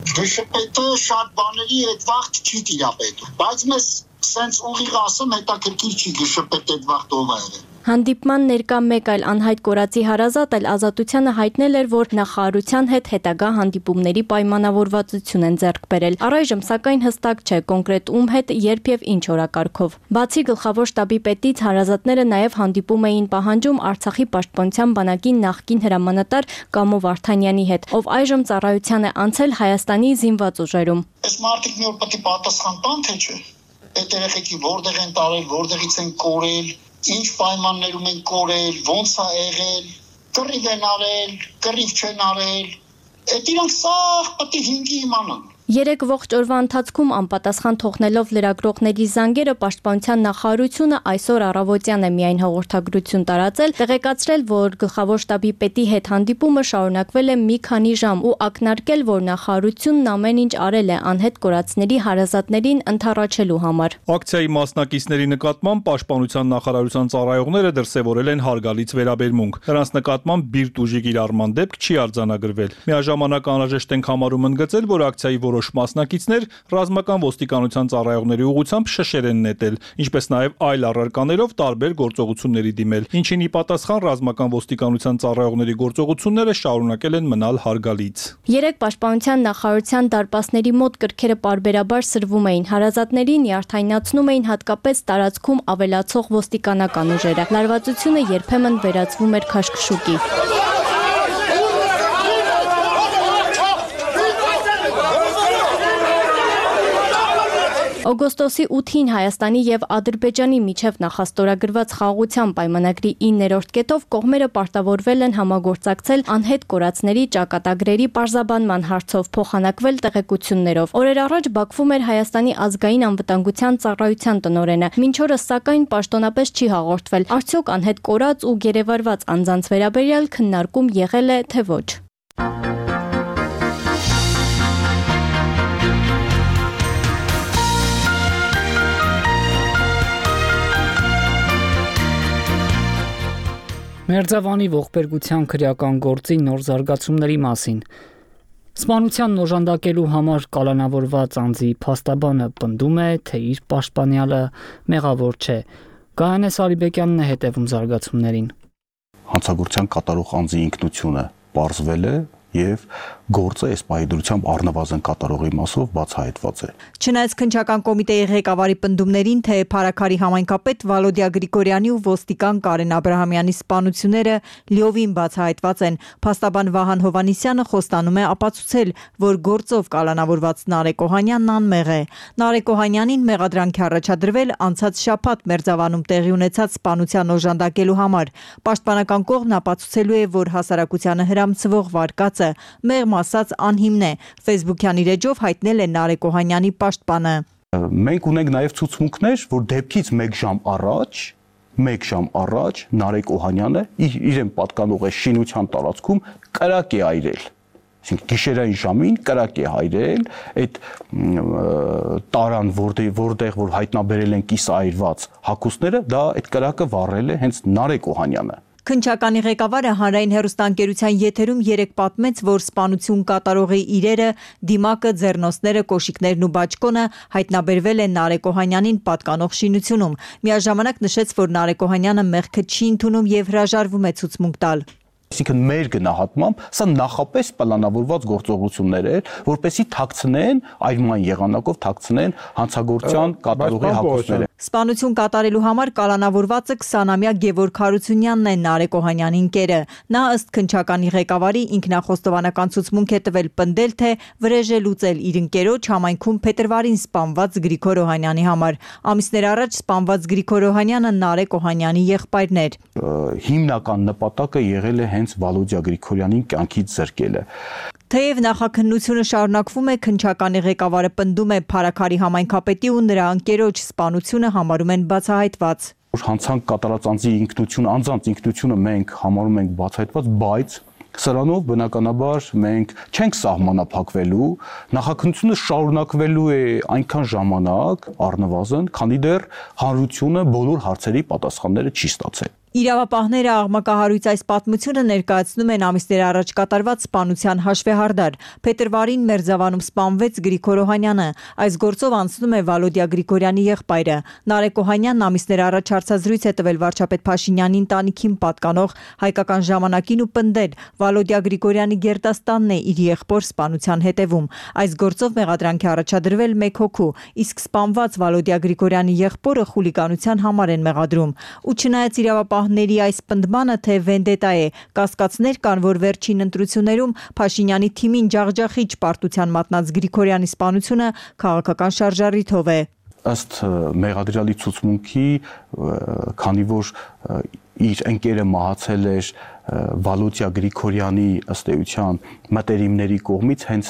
դժպետը շատ բաների այդ վաղ չի տիրապետում, բայց մեզ սենց ուղիղ ասեմ հետաքրքիր չի գշպետ այդ վաղ ով է եղել։ Հանդիպման ներկա մեկ այլ անհայտ կորածի հարազատ էլ Ազատությանը հայտնել էր, որ նախարարության հետ հետագա հանդիպումների պայմանավորվածություն են ձեռք բերել։ Առայժմ սակայն հստակ չէ կոնկրետ ում հետ, երբ եւ ինչ օրակարգով։ Բացի գլխավոր շտաբի պետից հարազատները նաեւ հանդիպում էին պահանջում Արցախի պաշտպանության բանակի նախկին հրամանատար Կամո Վարդանյանի հետ, ով այժմ ծառայության է անցել Հայաստանի զինված ուժերում։ Այս մարդիկ մի օր պետք է պատասխան տան, թե չէ։ Այդ երեխեքի որտեղ են տարել, որտեղից են կորել, ինչ պայմաններում են կորել, ոնց է եղել, կռիվ են արել, կռիվ չեն արել։ Այդ իրանք սաղ պետք է հինգի իմանան։ 3 ողջ օրվա ընթացքում անպատասխան թողնելով լրագրողների զանգերը Պաշտպանության նախարարությունը այսօր առավոտյան է միայն հաղորդագրություն տարածել, տեղեկացրել, որ գլխավոր շտաբի պետի հետ հանդիպումը շարունակվել է մի քանի ժամ ու ակնարկել, որ նախարարությունն ամեն ինչ արել է անհետ կորածների հարազատներին ընդառաջելու համար։ Ակցիայի մասնակիցների նկատմամբ Պաշտպանության նախարարության ծառայողները դրսևորել են հարգալից վերաբերմունք։ Նրանց նկատմամբ բիրտ ուժի կիրառման դեպք չի արձանագրվել։ Միաժամանակ անհրաժեշտ ենք համարում ընդգծել, որ ակցիայի որոշ մասնակիցներ ռազմական ոստիկանության ծառայողների ուղղությամբ շշեր են նետել, ինչպես նաև այլ առարկաներով տարբեր գործողությունների դիմել, ինչին ի պատասխան ռազմական ոստիկանության ծառայողների գործողությունները շարունակել են մնալ հարգալից։ 3 Պաշտպանության նախարարության դարպասների մոտ կրքերը պարբերաբար սրվում էին, հարազատներին նյարդայնացնում էին հատկապես տարածքում ավելացող ոստիկանական ուժերը։ Լարվածությունը երբեմն վերածվում էր քաշքշուկի։ Օգոստոսի 8-ին Հայաստանի եւ Ադրբեջանի միջև նախաստորագրված խաղաղության պայմանագրի 9-րդ կետով կողմերը պարտավորվել են համագործակցել անհետ կորածների ճակատագրերի պարզաբանման հարցով, փոխանակվել տեղեկություններով։ Օրեր առաջ Բաքվում էր Հայաստանի ազգային անվտանգության ծառայության տնօրենը։ Մինչ օրս սակայն պաշտոնապես չի հաղորդվել, արդյոք անհետ կորած ու գերեվարված անձանց վերաբերյալ քննարկում եղել է, թե ոչ։ Մերձավանի ողբերգության քրեական գործի նոր զարգացումների մասին։ Սպանության օժանդակելու համար կալանավորված անձի փաստաբանը պնդում է, թե իր պաշտպանյալը մեղավոր չէ։ Գայանե Սարիբեկյանն է հետևում զարգացումներին։ Հանցագործության կատարող անձի ինքնությունը պարզվել է եւ գործը այս պահի առնվազն կատարողի մասով բացահայտված է։ Չնայած քննչական կոմիտեի ղեկավարի պնդումներին, թե Փարաքարի համայնքապետ Վալոդիա Գրիգորյանի ու ոստիկան Կարեն Աբրահամյանի սպանությունները լիովին բացահայտված են, փաստաբան Վահան Հովանիսյանը խոստանում է ապացուցել, որ գործով կալանավորված Նարեկ Օհանյանն անմեղ է։ Նարեկ Օհանյանին մեղադրանք է առաջադրվել անցած շաբաթ Մերձավանում տեղի ունեցած սպանության օժանդակելու համար։ Պաշտպանական կողմն ապացուցելու է, որ հասարակությանը հրամցվող վարկածը մեղմ ասած անհիմն է, Facebook-յան իր էջով հայտնել է Նարեկ Օհանյանի պաշտպանը։ Մենք ունենք նաև ցուցմունքներ, որ դեպքից 1 ժամ առաջ Նարեկ Օհանյանը իրեն պատկանող է շինության տարածքում կրակ է այրել։ Այսինքն գիշերային ժամին կրակ է հայրել, այդ տարան, որտեղ որ հայտնաբերել են կիսայրված հագուստները, դա այդ կրակը վառել է հենց Նարեկ Օհանյանը։ Քննչականի ղեկավարը հանրային հեռուստաընկերության եթերում 3 պատմեց, որ սպանություն կատարողի իրերը, դիմակը, ձեռնոցները, կոշիկներն ու բաճկոնը հայտնաբերվել են Նարեկ Օհանյանին պատկանող շինությունում։ Միաժամանակ նշեց, որ Նարեկ Օհանյանը մեղքը չի ընդունում եւ հրաժարվում է ցուցմունք տալ։ Այսինքն մեր գնահատմամբ սա նախապես պլանավորված գործողություններ էր, որպեսզի թաքցնեն այրման եղանակով թաքցնեն հանցագործության կատարողի հագուստները։ Սպանություն կատարելու համար կալանավորվածը 20-ամյա Գևորգ Հարությունյանն է Նարեկ Օհանյանի ընկերը։ Նա ըստ քննչականի ղեկավարի ինքնախոստովանական ցուցմունք է տվել պնդել, թե վրեժ է լուծել իր ընկերոջ համայնքում փետրվարին սպանված Գրիգոր Օհանյանի համար։ Ամիսներ առաջ սպանված Գրիգոր Օհանյանը Նարեկ Օհանյանի եղբայրն էր։ Հիմնական նպատակը եղել է հենց Վալոդիա Գրիգորյանին կյանքից զրկելը։ Թեև նախաքննությունը շարունակվում է, քննչականի ղեկավարը պնդում է Փարաքարի համայնքապետի ու նրա ընկերոջ սպանությունը համարում են բացահայտված։ Հանցանք կատարած անձի ինքնությունը, անձանց ինքնությունը մենք համարում ենք բացահայտված, բայց սրանով բնականաբար մենք չենք սահմանափակվելու, նախաքննությունը շարունակվելու է այնքան ժամանակ առնվազն, քանի դեռ հանրությունը բոլոր հարցերի պատասխանները չի ստացել։ Իրավապահները աղմկահարույց այս պատմությունը ներկայացնում են ամիսներ առաջ կատարված սպանության հաշվեհարդար։ Փետրվարին Մերձավանում սպանվեց Գրիգոր Օհանյանը։ Այս գործով անցնում է Վալոդիա Գրիգորյանի եղբայրը։ Նարեկ Օհանյանն ամիսներ առաջ հարցազրույց է տվել վարչապետ Փաշինյանի ընտանիքին պատկանող Հայկական ժամանակին ու պնդել Վալոդիա Գրիգորյանի գերդաստանն է իր եղբոր սպանության հետևում։ Այս գործով մեղադրանք է առաջադրվել 1 հոգու, իսկ սպանված Վալոդիա Գրիգորյանի եղբորը խուլիգանության համար են մեղադրում։ Ու չնայած իրավապահների այս պնդմանը, թե վենդետա է, կասկածներ կան, որ վերջին ընտրություններում Փաշինյանի թիմին ջախջախիչ պարտության մատնած Գրիգորյանի սպանությունը քաղաքական շարժառիթով է։ Ըստ մեղադրյալի ցուցմունքի, քանի որ իր ընկերը մահացել էր Վալոդիա Գրիգորյանի ըստ էության մտերիմների կողմից հենց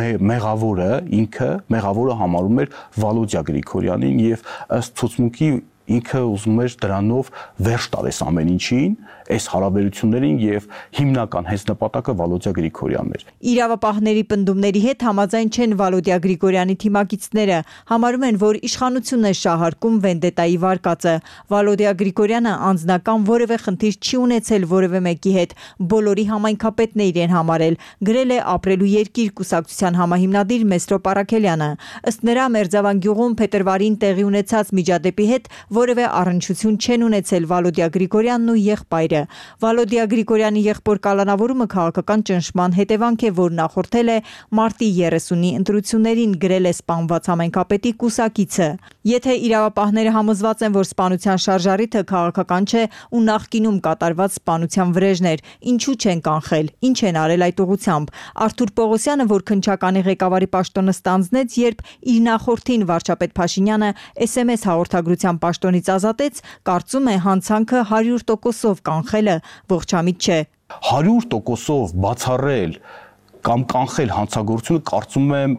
մեղավորը համարում էր Վալոդիա Գրիգորյանին եւ ըստ ցուցմունքի ինքը ուզում էր դրանով վերջ տալես ամեն ինչին, այս հարաբերություններին եւ հիմնական հենց նպատակը Վալոդիա Գրիգորյանն էր։ Իրավապահների պնդումների հետ համաձայն չեն Վալոդիա Գրիգորյանի թիմակիցները, համարում են, որ իշխանությունն է շահարկում վենդետայի վարկածը։ Վալոդիա Գրիգորյանը անձնական որևէ խնդիր չի ունեցել որևէ մեկի հետ, բոլորի համայնքապետն է իրեն համարել, գրել է Ապրելու երկիր կուսակցության համահիմնադիր Մեսրոպ Արաքելյանը։ Ըստ նրա Մերձավան գյուղում փետրվարին տեղի ունեցած միջադեպի հետ որևէ առնչություն չեն ունեցել Վալոդիա Գրիգորյանն ու եղբայրը։ Վալոդիա Գրիգորյանի եղբոր կալանավորումը քաղաքական ճնշման հետևանք է, որ նախորդել է մարտի 30-ի ընտրություններին, գրել է սպանված համայնքապետի կուսակիցը։ Եթե իրավապահները համոզված են, որ սպանության շարժառիթը քաղաքական չէ ու նախկինում կատարված սպանության վրեժներ, ինչու չեն կանխել, ինչ են արել այդ ուղղությամբ։ Արթուր Պողոսյանը, որ քննչականի ղեկավարի պաշտոնը ստանձնեց, երբ իր նախորդին վարչապետ Փաշինյանը SMS հաղորդագրության պաշտոնից ազատեց, կարծում է հանցանքը 100%-ով կանխելը ողջամիտ չէ։ 100%-ով բացառել կամ կանխել հանցագործությունը կարծում եմ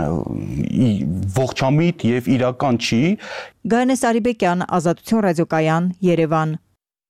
ողջամիտ եւ իրական չի։ Գայանե Սարիբեկյան, Ազատություն ռադիոկայան, Երևան։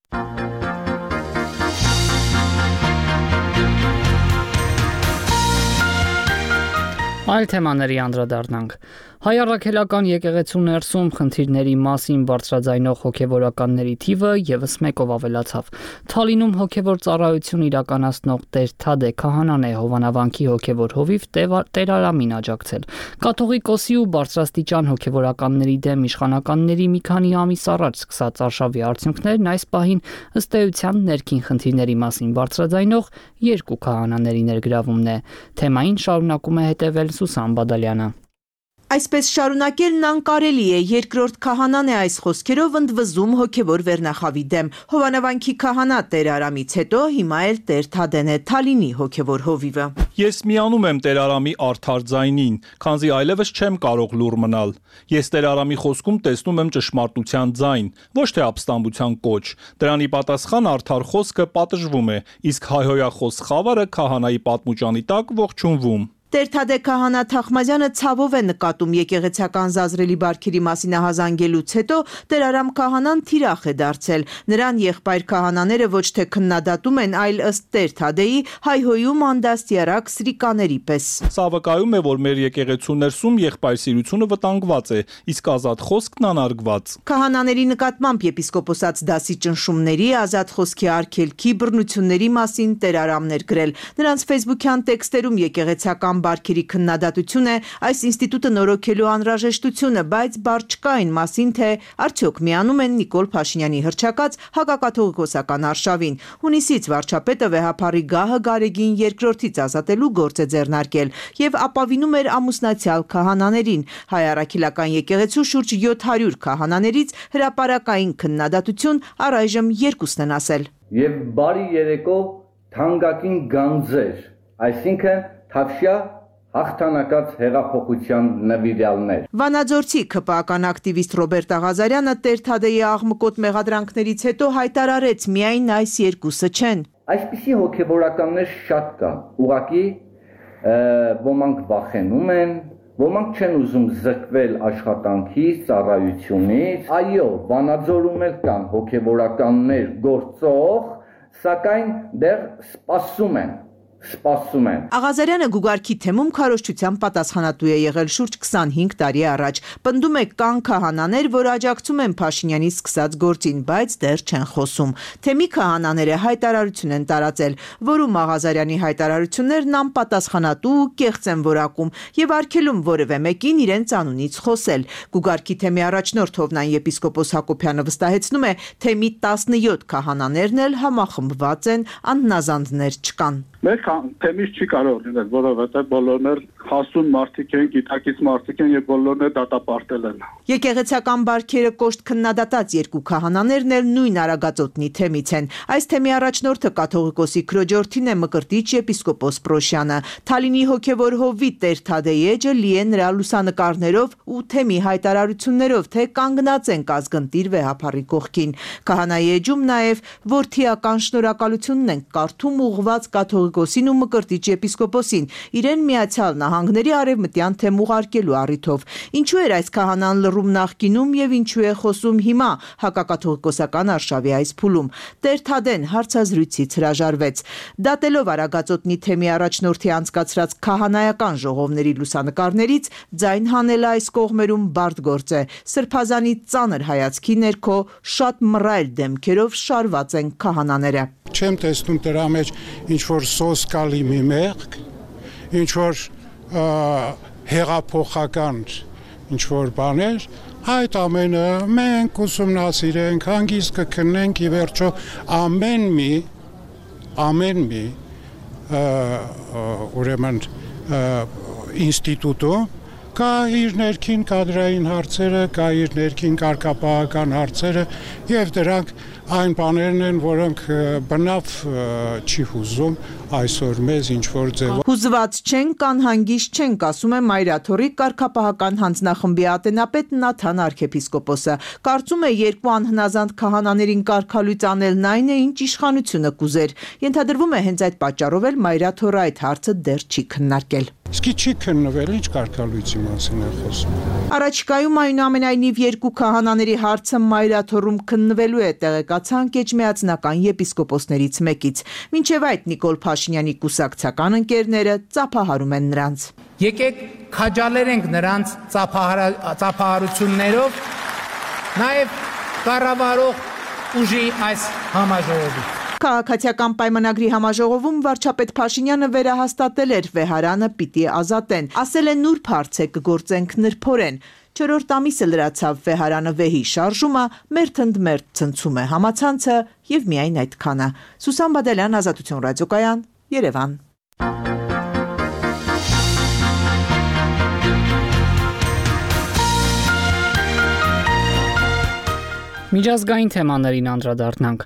Այլ թեմաների անդրադառնանք։ Հայ առաքելական եկեղեցու ներսում խնդիրների մասին բարձրաձայնող հոգևորականների թիվը եւս մեկով ավելացավ։ Թալինում հոգևոր ծառայություն իրականացնող Տեր Թադե Քահանան է Հովանավանքի հոգևոր հովիվ Տեր Արամին աջակցել։ Կաթողիկոսի ու բարձրաստիճան հոգևորականների դեմ իշխանականների մի քանի ամիս առաջ սկսած արշավի արդյունքներն այս պահին ըստ էության ներքին խնդիրների մասին բարձրաձայնող երկու քահանաների ներգրավումն է։ Թեմային շարունակում է հետևել Սուսան Բադալյանը։ Այսպես շարունակելն անկարելի է, երկրորդ քահանան է այս խոսքերով ընդվզում հոգևոր վերնախավի դեմ։ Հովանավանքի քահանա Տեր Արամից հետո հիմա էլ Տեր Թադեն է Թալինի հոգևոր հովիվը։ Ես միանում եմ Տեր Արամի արդար ձայնին, քանզի այլևս չեմ կարող լուռ մնալ։ Ես Տեր Արամի խոսքում տեսնում եմ ճշմարտության ձայն, ոչ թե ապստամբության կոչ։ Դրանի պատասխան արդար խոսքը պատժվում է, իսկ հայհոյախոս խավարը քահանայի պատմուճանի տակ ողջունվում։ Տեր Թադե Քահանա Թախմազյանը ցավով է նկատում եկեղեցական զազրելի բարքերի մասին ահազանգելուց հետո Տեր Արամ քահանան թիրախ է դարձել։ Նրան եղբայր քահանաները ոչ թե քննադատում են, այլ ըստ Տեր Թադեի հայհոյում անդաստիարակ սրիկաների պես։ Սա վկայում է, որ մեր եկեղեցու ներսում եղբայրսիրությունը վտանգված է, իսկ ազատ խոսքն անարգված։ Քահանաների նկատմամբ եպիսկոպոսաց դասի ճնշումների, ազատ խոսքի արգելքի, բռնությունների մասին Տեր Արամն էր գրել։ Նրանց Facebook-յան տեքստերում եկեղեցական բարքերի քննադատություն է այս ինստիտուտը նորոգելու անհրաժեշտությունը, բայց բառ չկա այն մասին, թե արդյոք միանում են Նիկոլ Փաշինյանի հռչակած հակակաթողիկոսական արշավին։ Հունիսից վարչապետը վեհափառի գահը Գարեգին II-ից ազատելու գործ է ձեռնարկել եւ ապավինում էր ամուսնացյալ քահանաներին։ Հայ առաքելական եկեղեցու շուրջ 700 քահանաներից հրապարակային քննադատություն առայժմ երկուսն են ասել։ Եվ բարի երեկո թանկագին գանձեր, այսինքն Թավշյա հաղթանակած հեղափոխության նվիրյալներ։ Վանաձորցի ԿՊԱ-ական ակտիվիստ Ռոբերտ Աղազարյանը Տեր Թադեի աղմկոտ մեղադրանքներից հետո հայտարարեց միայն այս երկուսը չեն։ Այսպիսի հոգևորականներ շատ կան, ուղղակի ոմանք վախենում են, ոմանք չեն ուզում զրկվել աշխատանքից, ծառայությունից։ Այո, Վանաձորում էլ կան հոգևորականներ գործող, սակայն դեռ սպասում են։ Աղազարյանը Գուգարքի թեմում քարոզչության պատասխանատու է եղել շուրջ 25 տարի առաջ։ Պնդում է կան քահանաներ, որ աջակցում են Փաշինյանի սկսած գործին, բայց դեռ չեն խոսում։ Թեմի քահանաները հայտարարություն են տարածել, որում Աղազարյանի հայտարարություններն անպատասխանատու ու կեղծ են որակում եւ արգելում որևէ մեկին իրենց անունից խոսել։ Գուգարքի թեմի առաջնորդ Հովնան եպիսկոպոս Հակոբյանը վստահեցնում է, թեմի 17 քահանաներն էլ համախմբված են, անհնազանդներ չկան։ Մեր թեմից չի կարող լինել, որովհետև բոլորն էլ հասուն մարդիկ են, գիտակից մարդիկ են եւ բոլորն էլ դատապարտել են։ Եկեղեցական բարքերը կոշտ քննադատած երկու քահանաներն էլ նույն արագածոտնի թեմից են։ Այս թեմի առաջնորդը կաթողիկոսի քրոջորդին է Մկրտիչ եպիսկոպոս Պրոշյանը։ Թալինի հոգևոր հովիվ Տեր Թադեյ էջը լի է նրա լուսանկարներով ու թեմի հայտարարություններով, թե կանգնած են կազգընտիր վեհափառի կողքին։ Քահանայի էջում նաև որդիական շնորհակալությունն են կարդում ուղղված կաթողիկոսին ու Մկրտիչ եպիսկոպոսին իրեն Միացյալ Նահանգների արևմտյան թեմ ուղարկելու առիթով։ Ինչու էր այս քահանան լռում նախկինում եւ ինչու է խոսում հիմա հակակաթողիկոսական արշավի այս փուլում։ Տեր Թադեն հարցազրույցից հրաժարվեց։ Դատելով արագածոտնի թեմի առաջնորդի անցկացրած քահանայական ժողովների լուսանկարներից ձայն հանելը այս կողմերում բարդ գործ է։ Սրբազանի ծանր հայացքի ներքո շատ մռայլ դեմքերով շարված են քահանաները։ Չեմ տեսնում դրա մեջ ինչ որ սոսկալի մի մեղք, ինչ որ հեղափոխական ինչ որ բաներ, այդ ամենը մենք ուսումնասիրենք, հանգիստ կքննենք, ի վերջո ամեն մի ուրեմն ինստիտուտում կա իր ներքին կադրային հարցերը, կա իր ներքին կարգապահական հարցերը եւ դրանք այն բաներն են, որոնք բնավ չի հուզում այսօր մեզ ինչ որ ձևով։ Հուզված չենք, անհանգիստ չենք, ասում է Մայրաթորի կարգապահական հանձնախմբի ատենապետ Նաթան arczepiskopos-ը։ Կարծում է երկու անհնազանդ քահանաներին կարգալույծ անելն այն է, ինչ իշխանությունը կուզեր։ Ենթադրվում է հենց այդ պատճառով էլ Մայրաթորը այդ հարցը դեռ չի քննարկել։ Իսկ չի քննվել, ինչ կարգալույցի մասին է խոսում։ Առաջիկայում այնուամենայնիվ երկու քահանաների հարցը Մայրաթորում քննվելու է, տեղեկացանք էջմիածնական եպիսկոպոսներից մեկից։ Մինչև այդ Նիկոլ Փաշինյանի կուսակցական ընկերները ծափահարում են նրանց։ Եկեք քաջալերենք նրանց ծափահարություններով, նաև կառավարող ուժի այս համաժողովի։ Քաղաքացիական պայմանագրի համաժողովում վարչապետ Փաշինյանը վերահաստատել էր վեհարանը պիտի ազատեն, ասել է նուրբ հարց է կգործենք նրբորեն։ 4-րդ ամիսը լրացավ վեհարանը վեհի շարժումը, մերթ ընդ մերթ ցնցում է համացանցը եւ միայն այդքանը։ Սուսան Բադալյան, Ազատություն ռադիոկայան, Երևան։ Միջազգային թեմաներին անդրադառնանք։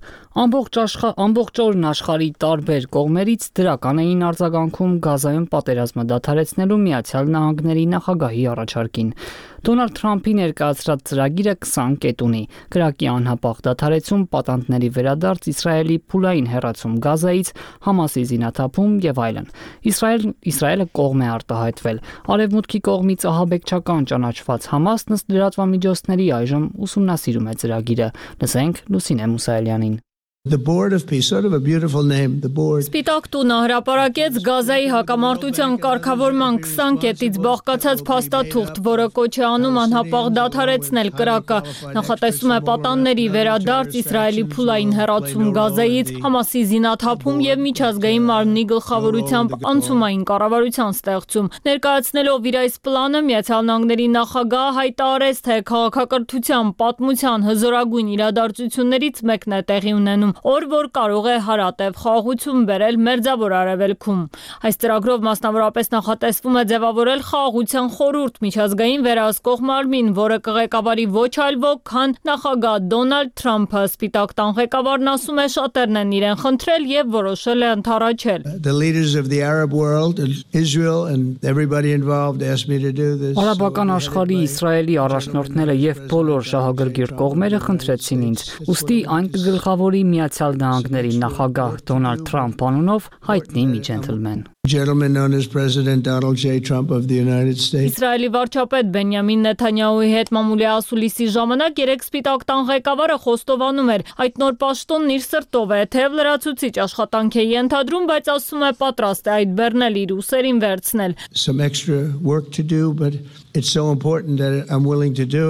Ամբողջ օրն աշխարհի տարբեր կողմերից դրական էին արձագանքում Գազայում պատերազմը դադարեցնելու Միացյալ Նահանգների նախագահի առաջարկին։ Դոնալդ Թրամփի ներկայացրած ծրագիրը 20 կետ ունի՝ կրակի անհապաղ դադարեցում, պատանդների վերադարձ, Իսրայելի փուլային հեռացում Գազայից, Համասի զինաթափում եւ այլն։ Իսրայելը կողմ է արտահայտվել։ Արևմուտքի կողմից ահաբեկչական ճանաչված Համասն ըստ լրատվամիջոցների այժմ ուսումնասիրում է ծրագիրը։ Լսենք Լուսինե Մուսայելյանին։ The Board of Peace, sort of a beautiful name, the Board. Սպիտակ տունը հրապարակեց Գազայի հակամարտության կարգավորման 20 կետից բաղկացած փաստաթուղթ, որը կոչ է անում անհապաղ դադարեցնել կրակը։ Նախատեսում է պատանների վերադարձ, Իսրայելի փուլային հեռացում Գազայից, Համասի զինաթափում եւ միջազգային մարմնի գլխավորությամբ անցումային կառավարության ստեղծում։ Ներկայացնելով իր այս պլանը, Միացյալ Նահանգների նախագահը հայտարարեց, թե քաղաքակրթության պատմության հզորագույն իրադարձություններից մեկն է տեղի ունենում, օր որ կարող է հարատև խաղաղություն բերել Մերձավոր Արևելքում։ Այս ծրագրով մասնավորապես նախատեսվում է ձևավորել խաղաղության խորհուրդ միջազգային վերահսկող մարմին, որը կղեկավարի ոչ այլ ոք, քան նախագահ Դոնալդ Թրամփը։ Սպիտակ տան ղեկավարն ասում է, շատերն են իրեն խնդրել եւ որոշել է ընդառաջել։ The leaders of the Arab world and Israel and everybody involved asked me to do this. Արաբական աշխարհի Իսրայելի առաջնորդները եւ բոլոր շահագրգիռ կողմերը խնդրեցին ինձ։ Ուստի այն կգլխավորի Միացյալ Նահանգների նախագահ Դոնալդ Թրամփ անունով հայտնի մի ջենտլմեն։ Gentleman known as President Donald J. Trump of the United States. Իսրայելի վարչապետ Բենյամին Նեթանյահուի հետ մամուլի ասուլիսի ժամանակ երեք Սպիտակ տան ղեկավարը խոստովանում էր, այդ նոր պաշտոնն իր սրտով է, թեև լրացուցիչ աշխատանք է ենթադրում, բայց ասում է պատրաստ է այդ բեռնել իր ուսերին վերցնել։ Some extra work to do, but it's so important that I'm willing to do it.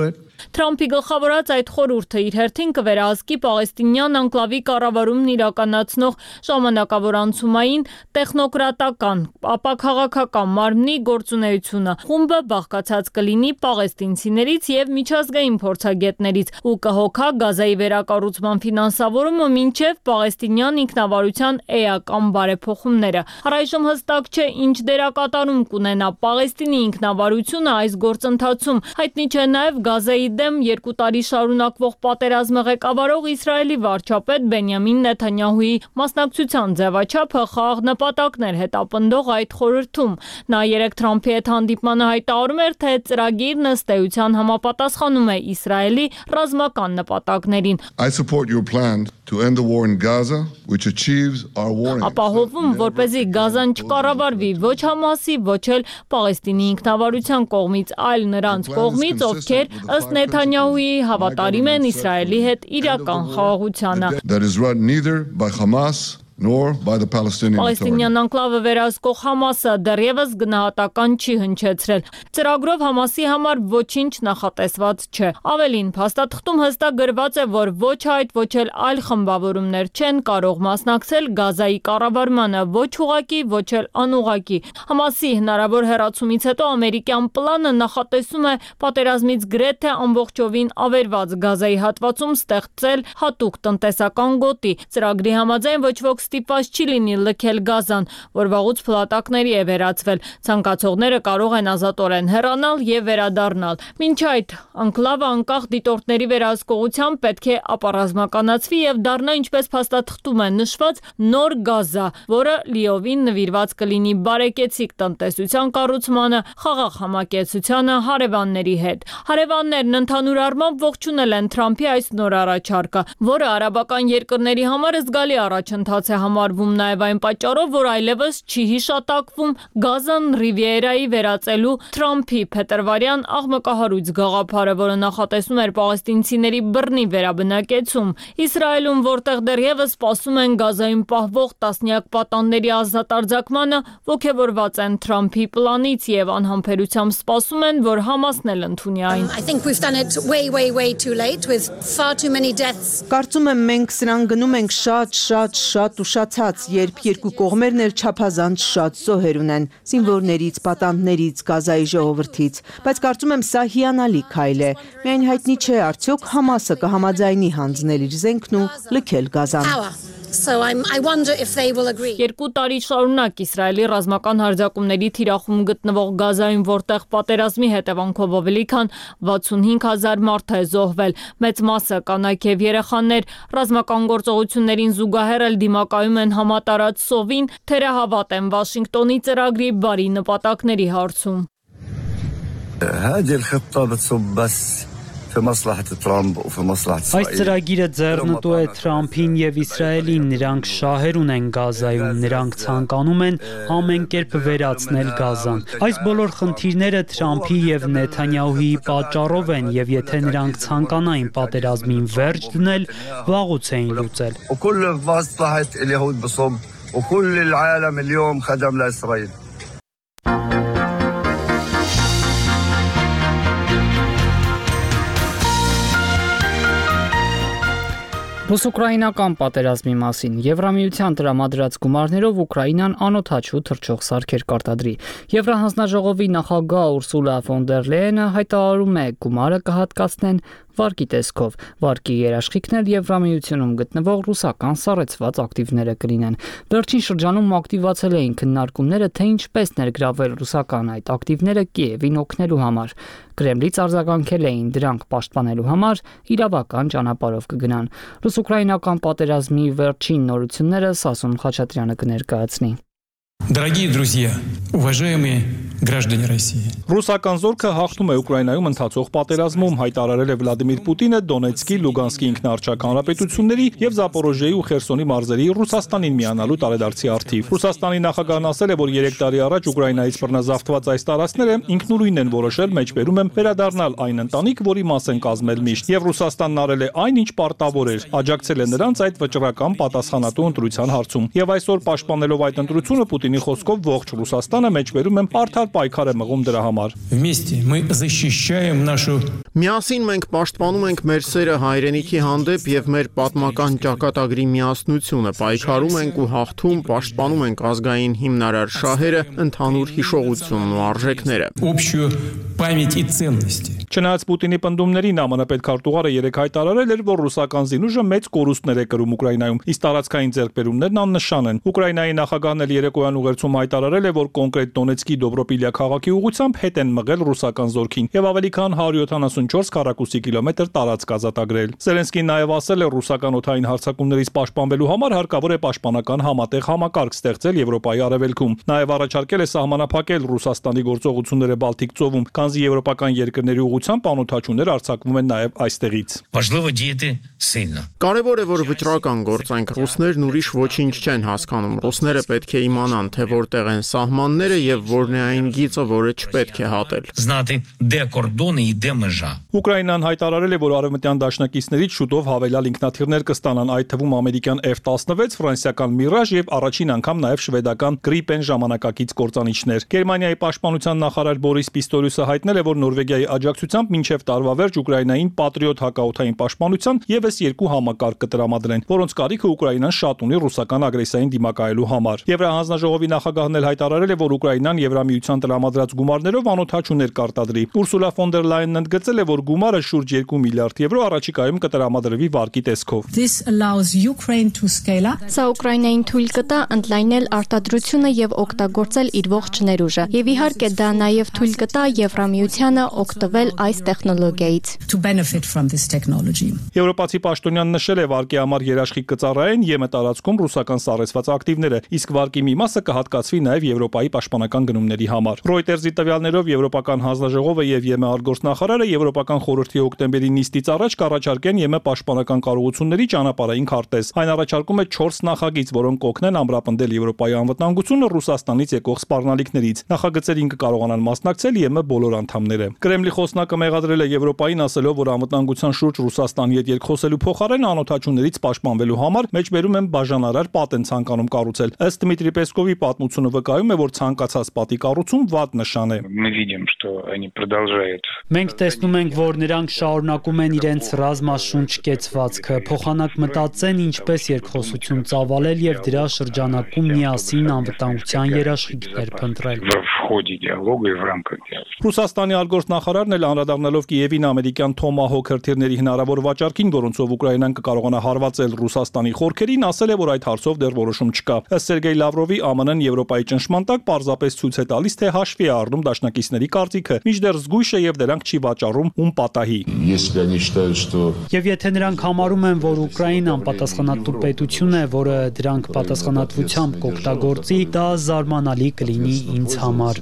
Թրամփի գլխավորած այդ խորհուրդը իր հերթին կվերահսկի պաղեստինյան անկլավի կառավարումն իրականացնող ժամանակավոր անցումային տեխնոկրատական, ապա քաղաքական մարմնի գործունեությունը։ Խումբը բաղկացած կլինի պաղեստինցիներից եւ միջազգային փորձագետներից ու կհոգա Գազայի վերակառուցման ֆինանսավորումը մինչեւ պաղեստինյան ինքնավարության էական բարեփոխումները։ Առայժմ հստակ չէ ինչ դերակատարում կունենա Պաղեստինի ինքնավարությունը այս գործընթացում։ Հայտնի չէ նաեւ Գազայի դեմ 2 տարի շարունակվող պատերազմը ղեկավարող Իսրայելի վարչապետ Բենյամին Նեթանյահուի մասնակցության ձևաչափը խաղաղ նպատակներ հետապնդող այդ խորհրդում։ Նա երեկ Թրամփի հետ հանդիպմանը հայտարարում էր, թե ծրագիրն ըստ էության համապատասխանում է Իսրայելի ռազմական նպատակներին։ I support your plan to end the war in Gaza, which achieves our war aims. Ապահովում, որպեսզի Գազան չկառավարվի ոչ Համասի, ոչ էլ Պաղեստինի ինքնավարության կողմից, այլ նրանց կողմից, ովքեր ըստ Նեթանյահուի հավատարիմ են Իսրայելի հետ իրական խաղաղությանը։ That is run neither by Hamas nor by the Palestinian Authority. Պաղեստինյան անկլավը վերահսկող Համասը դեռևս գնահատական չի հնչեցրել։ Ծրագրով Համասի համար ոչինչ նախատեսված չէ։ Ավելին, փաստաթղթում հստակ գրված է, որ ոչ այդ, ոչ էլ այլ խմբավորումներ չեն կարող մասնակցել Գազայի կառավարմանը, ոչ ուղղակի, ոչ էլ անուղղակի։ Համասի հնարավոր հեռացումից հետո ամերիկյան պլանը նախատեսում է պատերազմից գրեթե ամբողջովին ավերված Գազայի հատվածում ստեղծել հատուկ տնտեսական գոտի։ Ծրագրի համաձայն ոչ ոք ստիպված չի լինի լքել Գազան, որ վաղուց փլատակների է վերածվել։ Ցանկացողները կարող են ազատորեն հեռանալ եւ վերադառնալ։ Մինչ այդ անկլավը անկախ դիտորդների վերահսկողությամբ պետք է ապառազմականացվի եւ դառնա, ինչպես փաստաթղթում է նշված, նոր Գազա, որը լիովին նվիրված կլինի բարեկեցիկ տնտեսության կառուցմանը, խաղաղ համակեցությանը հարևանների հետ։ Հարևաններն ընդհանուր առմամբ ողջունել են Թրամփի այս նոր առաջարկը, որը արաբական երկրների համար զգալի առաջընթաց է համարվում նաև այն պատճառով, որ այլևս չի հիշատակվում Գազան Ռիվիերայի վերածելու Թրամփի փետրվարյան աղմկահարույց գաղափարը, որը նախատեսում էր պաղեստինցիների բռնի վերաբնակեցում։ Իսրայելում, որտեղ դեռևս սպասում են Գազայում պահվող տասնյակ պատանների ազատարձակմանը, ոգևորված են Թրամփի պլանից եւ անհամբերությամբ սպասում են, որ Համասն էլ ընդունի այն։ Կարծում եմ մենք սրան գնում ենք շատ ուշացած, երբ երկու կողմերն էլ չափազանց շատ զոհեր ունեն, զինվորներից, պատանդներից, Գազայի ժողովրդից, բայց կարծում եմ սա հիանալի քայլ է։ Միայն հայտնի չէ արդյոք Համասը կհամաձայնի հանձնել իր զենքն ու լքել Գազան։ Երկու տարի շարունակ Իսրայելի ռազմական հարձակումների թիրախում գտնվող Գազայում, որտեղ պատերազմի հետևանքով ավելի քան 65,000 մարդ է զոհվել, մեծ մասը կանայք եւ երեխաներ, ռազմական գործողություններին զուգահեռ էլ դիմակայում են համատարած սովին, թերահավատ են Վաշինգտոնի ծրագրի բարի նպատակների հարցում։ Այս ծրագիրը ձեռնտու է Թրամփին եւ Իսրայելին, նրանք շահեր ունեն Գազայում, նրանք ցանկանում են ամեն կերպ վերացնել Գազան։ Այս բոլոր խնդիրները Թրամփի եւ Նեթանյահուի պատճառով են եւ եթե նրանք ցանկանային պատերազմին վերջ դնել, վաղուց էին լուծել։ Ռուս-ուկրաինական պատերազմի մասին Եվրամիության տրամադրած գումարներով Ուկրաինան անօթաչու թռչող սարքեր կարտադրի։ Եվրահանձնաժողովի նախագահ Ուրսուլա ֆոն դեր Լեյենը հայտարարում է, գումարը կհատկացնեն վարկի տեսքով։ Վարկի երաշխիքն էլ Եվրամիությունում գտնվող ռուսական սառեցված ակտիվները կլինեն։ Վերջին շրջանում ակտիվացել էին քննարկումները, թե ինչպես ներգրավել ռուսական այդ ակտիվները Կիևին օգնելու համար։ Կրեմլից արձագանքել էին դրանք պաշտպանելու համար իրավական ճանապարհով կգնան։ Ռուս-ուկրաինական պատերազմի վերջին նորությունները Սասուն Խաչատրյանը կներկայացնի։ Дорогие друзья, уважаемые граждане России. Ռուսական զորքը հաղթում է Ուկրաինայում ընթացող պատերազմում, հայտարարել է Վլադիմիր Պուտինը Դոնեցկի, Լուգանսկի ինքնաարչակ հանրապետությունների եւ Զապորոժիեի ու Խերսոնի մարզերի Ռուսաստանին միանալու տարեդարձի առթիվ։ Ռուսաստանի նախագահն ասել է, որ 3 տարի առաջ Ուկրաինայից բռնազավթված այս տարածքները ինքնուրույն են որոշել մեջբերում են վերադառնալ այն ընտանիք, որի մաս են կազմել միշտ, եւ Ռուսաստանն արել է այն, ինչ պարտավոր էր, աջակցել է նրանց այդ վճռական պատասխանատու ընտրության հարցում։ Եվ այսօր պաշտպանելով այդ ընտրությունը Պուտինի խոսքով ողջ Ռուսաստանը մեջբերում են արդար պայքար է մղում դրա համար։ Միասին մենք պաշտպանում ենք մեր սերը հայրենիքի հանդեպ եւ մեր պատմական ճակատագրի միասնությունը, պայքարում ենք ու հաղթում, պաշտպանում ենք ազգային հիմնարար շահերը, ընդհանուր հիշողությունն ու արժեքները։ Չնայած Պուտինի պնդումներին ԱՄՆ պետքարտուղարը երեկ հայտարարել էր, որ ռուսական զինուժը մեծ կորուստներ է կրում Ուկրաինայում, իսկ տարածքային ձեռքբերումներն աննշան են։ Ուկրաինայի նախագահն էլ երեկոյան ուղերձում հայտարարել է, որ կոնկրետ Դոնեցկի Դոբրոպիլիա քաղաքի ուղղությամբ հետ են մղել ռուսական զորքին եւ ավելի քան 174 քառակուսի կիլոմետր տարածք ազատագրել։ Զելենսկին նաեւ ասել է, ռուսական օդային հարձակումներից պաշտպանվելու համար հարկավոր է պաշտպանական համատեղ համակարգ ստեղծել Եվրոպայի արևելքում։ Նաեւ առաջարկել է սահմանափակել Ռուսաստանի գործողությունները Բալտիկ ծովում, քանզի եվրոպական երկրների ուղղությամբ անօթաչուներ արձակվում են նաեւ այստեղից։ Կարևոր է, որ վճռական գործենք, ռուսներն ուրիշ ոչինչ չեն հասկանում։ Ռուսները պետք է իմանան, թե որտեղ են սահմանները եւ որն է այն գիծը, որը չպետք է հատել։ Ուկրաինան հայտարարել է, որ արևմտյան դաշնակիցներից շուտով հավելյալ ինքնաթիռներ կստանան, այդ թվում ամերիկյան F-16, ֆրանսիական Mirage եւ առաջին անգամ նաեւ շվեդական Gripen ժամանակակից կործանիչներ։ Գերմանիայի պաշտպանության նախարար Բորիս Պիստորիուսը հայտնել է, որ Նորվեգիայի աջակցությամբ մինչև տարվա վերջ Ուկրաինային Patriot հակաօդային պաշտպանության եւս 2 համակարգ կտրամադրեն, որոնց կարիքը Ուկրաինան շատ ունի ռուսական ագրեսիային դիմակայելու համար։ Եվրահանձնաժողովի նախագահն էլ հայտարարել է, որ Ուկրաինան Եվրամիության տրամադրած գումարներով անօթաչուներ կարտադրի։ Ուրսուլա ֆոն դեր Լայենն ընդգծել է, որ գումարը շուրջ 2 միլիարդ եվրո առաջիկայում կտրամադրվի վարկի տեսքով։ Սա Ուկրաինային թույլ կտա ընդլայնել արտադրությունը եւ օգտագործել իր ողջ ներուժը։ Եվ իհարկե դա նաեւ թույլ կտա Եվրամիությանը օգտվել այս տեխնոլոգիայից։ Եվրոպացի պաշտոնյան նշել է, վարկի համար երաշխիք կծառայեն ԵՄ տարածքում ռուսական սառեցված ակտիվները, իսկ վարկի մի մասը կհատկացվի նաև Եվրոպայի պաշտպանական գնումների համար։ Reuters-ի տվյալներով Եվրոպական հանձնաժողովը եւ ԵՄ արտգործնախարարը Եվրոպական խորհրդի հոկտեմբերի նիստից առաջ կառաջարկեն ԵՄ պաշտպանական կարողությունների ճանապարհային քարտեզ։ Այն առաջարկում է 4 նախագիծ, որոնք կօգնեն ամրապնդել Եվրոպայի անվտանգությունը Ռուսաստանից եկող սպառնալիքներից։ Նախագծերին կկարողանան մասնակցել ԵՄ բոլոր անդամները։ Կրեմլի խոսնակը մեղադրել է Եվրոպային, ասելով, որ անվտանգության շուրջ Ռուսաստանի հետ երկխոսելու փոխարեն անօթաչուներից պաշտպանվելու համար մեջբերում են բաժանարար պատ են ցանկանում կառուցել։ Ըստ Դմիտրի Պեսկովի պատմությունը վկայում է, որ ցանկացած պատի կառուցում վատ նշան է։ Մենք տեսնում ենք, որ նրանք շարունակում են իրենց ռազմաշունչ կեցվածքը, փոխանակ մտածեն ինչպես երկխոսություն ծավալել եւ դրա շրջանակում միասին անվտանգության երաշխիքներ փնտրել։ Ռուսաստանի արտգործնախարարն էլ անդրադառնալով Կիևին ամերիկյան Tomahawk հրթիռների հնարավոր վաճառքին, որոնցով Ուկրաինան կկարողանա հարվածել Ռուսաստանի խորքերին, ասել է, որ այդ հարցով դեռ որոշում չկա։ Ըստ Սերգեյ Լավրովի, ԱՄՆ-ն Եվրոպայի ճնշման տակ պարզապես ցույց է տալիս, թե հաշվի է առնում դաշնակիցների կարծիքը, մինչդեռ զգույշ է եւ դրանք չի վաճառում ում պատահի։ Եվ եթե նրանք համարում են, որ Ուկրաինան պատասխանատու պետություն է, որը դրանք պատասխանատվությամբ կօգտագործի, դա զարմանալի կլինի ինձ համար։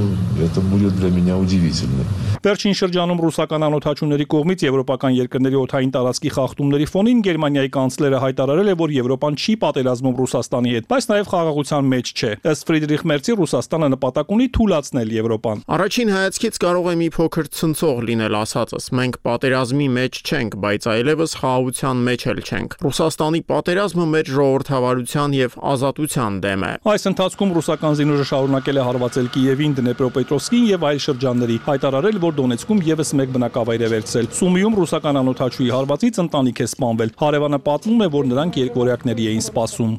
Վերջին շրջանում ռուսական անօթաչուների կողմից եվրոպական երկրների օդային տարածքի խախտումների ֆոնին Գերմանիայի կանցլերը հայտարարել է, որ Եվրոպան չի պատերազմում Ռուսաստանի հետ, բայց նաև խաղաղության մեջ չէ։ Ըստ Ֆրիդրիխ Մերցի, Ռուսաստանը նպատակ ունի թույլատրել Եվրոպան։ Առաջին հայացքից կարող է մի փոքր ցնցող լինել ասածս։ Մենք պատերազմի մեջ չենք, բայց այլևս խաղաղության մեջ էլ չենք։ Ռուսաստանի պատերազմը մեր ժողովրդավարության եւ ազատության դեմ է։ Այս ընթացքում ռուսական զինուժը շարունակել է հարվածել Կիևին, Դնեպրոպետրովսկին եւ այլ շրջանների, հայտարարել, որ Դոնեցկում եւս մեկ բնակավայր է վերցրել։ Սումիում ռուսական անօթաչուի հարվածից ընտանիք է սպանվել։ Հարևանը պատմում է, որ նրանք երկվորյակների էին սպասում։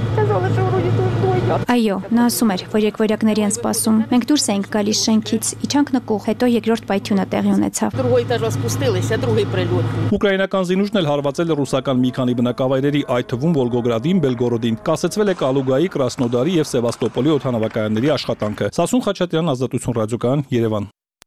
Այո, նա ասում էր, որ երկվորյակների են սպասում։ Մենք դուրս էինք գալիս շենքից, իջանք նկուղ, հետո երկրորդ պայթյունը տեղի ունեցավ։ Ուկրաինական զինուժն էլ հարվածել է ռուսական մի քանի բնակավայրերի, այդ թվում Վոլգոգրադին, Բելգորոդին։ Կասեցվել է Կալուգայի, Կրասնոդարի եւ Սևաստոպոլի օդանավակայանների աշխատանքը։ Սասուն Խաչատրյան, Ազատություն ռադիոկայան, Երևան։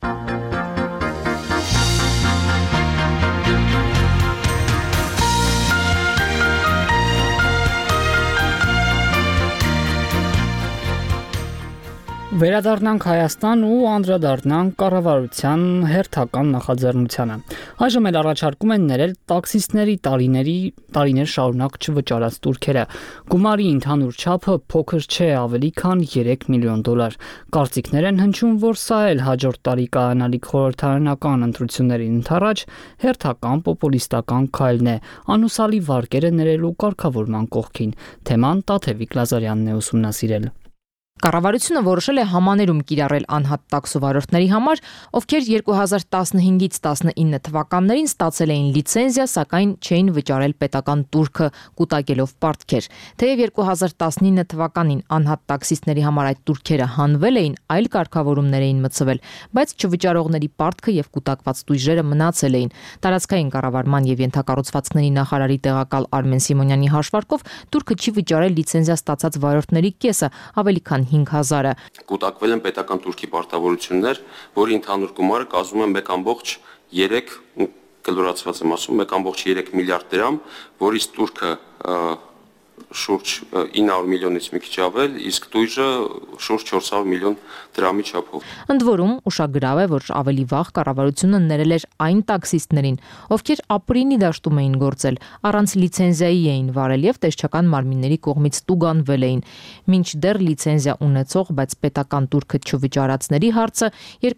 Վերադառնանք Հայաստան ու անդրադառնանք կառավարության հերթական նախաձեռնությանը։ Այժմ էլ առաջարկում են ներել տաքսիստների տարիներ շարունակ չվճարած տուրքերը։ Գումարի ընդհանուր չափը փոքր չէ, ավելի քան $3 միլիոն։ Կարծիքներ են հնչում, որ սա էլ հաջորդ տարի կայանալիք խորհրդարանական ընտրություններին ընդառաջ հերթական պոպուլիստական քայլն է, անուսալի վարկերը ներելու կարգավորման կողքին։ Թեման Տաթևիկ Լազարյանն է ուսումնասիրել։ Կառավարությունը որոշել է համաներում կիրառել անհատ տաքսովարորդների համար, ովքեր 2015-ից 19 թվականներին ստացել էին լիցենզիա, սակայն չէին վճարել պետական տուրքը կուտակելով պարտքեր։ Թեև 2019 թվականին անհատ տաքսիստների համար այդ տուրքերը հանվել էին, այլ կարգավորումներ էին մտցվել, բայց չվճարողների պարտքը եւ կուտակված տույժերը մնացել էին։ Տարածքային կառավարման եւ ենթակառուցվածքների նախարարի տեղակալ Արմեն Սիմոնյանի հաշվարկով տուրքը չի վճարել լիցենզիա ստացած վարորդների կեսը, ավելի քան 5000-ը։ Կուտակվել են պետական տուրքի պարտավորություններ, որի ընդհանուր գումարը կազմում է 1.3 կլորացված եմ ասում 1.3 միլիարդ դրամ, որից տուրքը շուրջ 900 միլիոնից մի քիչ ավել, իսկ տույժը շուրջ 400 միլիոն դրամի չափով։ Ընդ որում, ուշագրավ է, որ ավելի վաղ կառավարությունը ներել էր այն տաքսիստներին, ովքեր ապրինի դաշտում էին գործել, առանց լիցենզիայի էին վարել եւ տեսչական մարմինների կողմից տուգանվել էին։ Մինչդեռ լիցենզիա ունեցող, բայց պետական տուրքը չվճարածների հարցը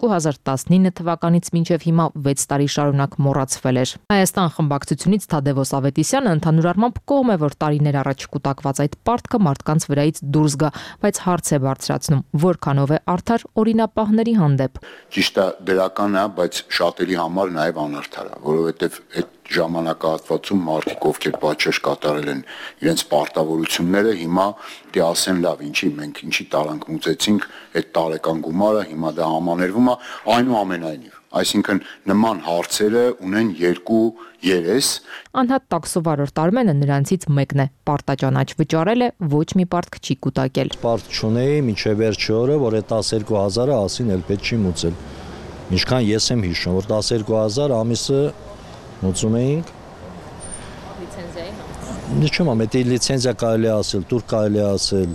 2019 թվականից մինչև հիմա 6 տարի շարունակ մոռացվել էր։ Հայաստան խմբակցությունից Թադևոս Ավետիսյանը ընդհանուր առմամբ կողմ է, որ տարիներ առաջ կուտակված այդ պարտքը մարդկանց վրայից դուրս գա, բայց հարց է բարձրացնում, որքանով է արդար օրինապահների հանդեպ։ Ճիշտ է, դրական է, բայց շատերի համար նաև անարդար է, որովհետև այդ ժամանակահատվածում մարդիկ, ովքեր պատժեշ կատարել են իրենց պարտավորությունները, հիմա դե ասեն լավ, ինչի մենք ինչի տարանք մուծեցինք այդ տարեկան գումարը, հիմա դա համաներվում է, այնուամենայնիվ։ Այսինքն նման հարցերը ունեն երկու երես։ Անհատ տաքսովարորդ Արմենը նրանցից մեկն է։ Պարտաճանաչ վճարել է, ոչ մի պարտք չի կուտակել։ Պարտք չունեի մինչև վերջի օրը, որ այդ 12000-ը ասին էլ պետք չի մուծել։ Ինչքան ես եմ հիշում, որ 12000 ամիսը մուծում էինք։ Լիցենզիայի համար։ Ինչու՞ եմ, դա լիցենզիա կարելի է ասել, տուր կարելի է ասել։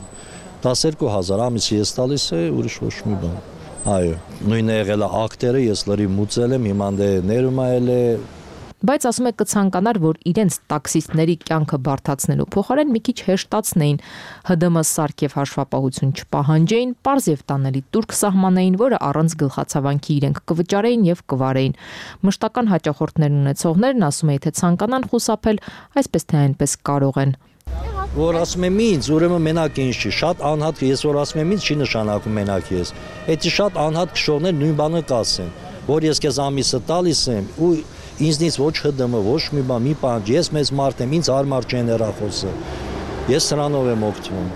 12000 ամիսը ես տալիս է, ուրիշ ոչ մի բան։ Այո, նույնը եղել է ակտերը, ես լրիվ մուծել եմ, հիմա դե ներումա էլ է։ Բայց ասում է կցանկանար, որ իրենց տաքսիստների կյանքը բարդացնելու փոխարեն մի քիչ հեշտացնեին, ՀԴՄ սարք եւ հաշվապահություն չպահանջեին, պարզ եւ տանելի տուրք սահմանեին, որը առանց գլխացավանքի իրենք կվճարեին եւ կվարեին։ Մշտական հաճախորդներ ունեցողներն ասում է, թե ցանկանան խուսափել, այսպես թե այնպես կարող են։ Որ ասում եմ ինձ, ուրեմն մենակ ինձ չի, շատ անհատ, ես որ ասում եմ ինձ չի նշանակում մենակ ես։ Էդի շատ անհատ քշողներ նույն բանը կասեն, որ ես քեզ ամիսը տալիս եմ ու ինձնից ոչ ՀԴՄ, ոչ մի բան, մի բան, ես մեծ մարդ եմ, ինձ հարմար չեն հեռախոսը։ Ես սրանով եմ օգտվում։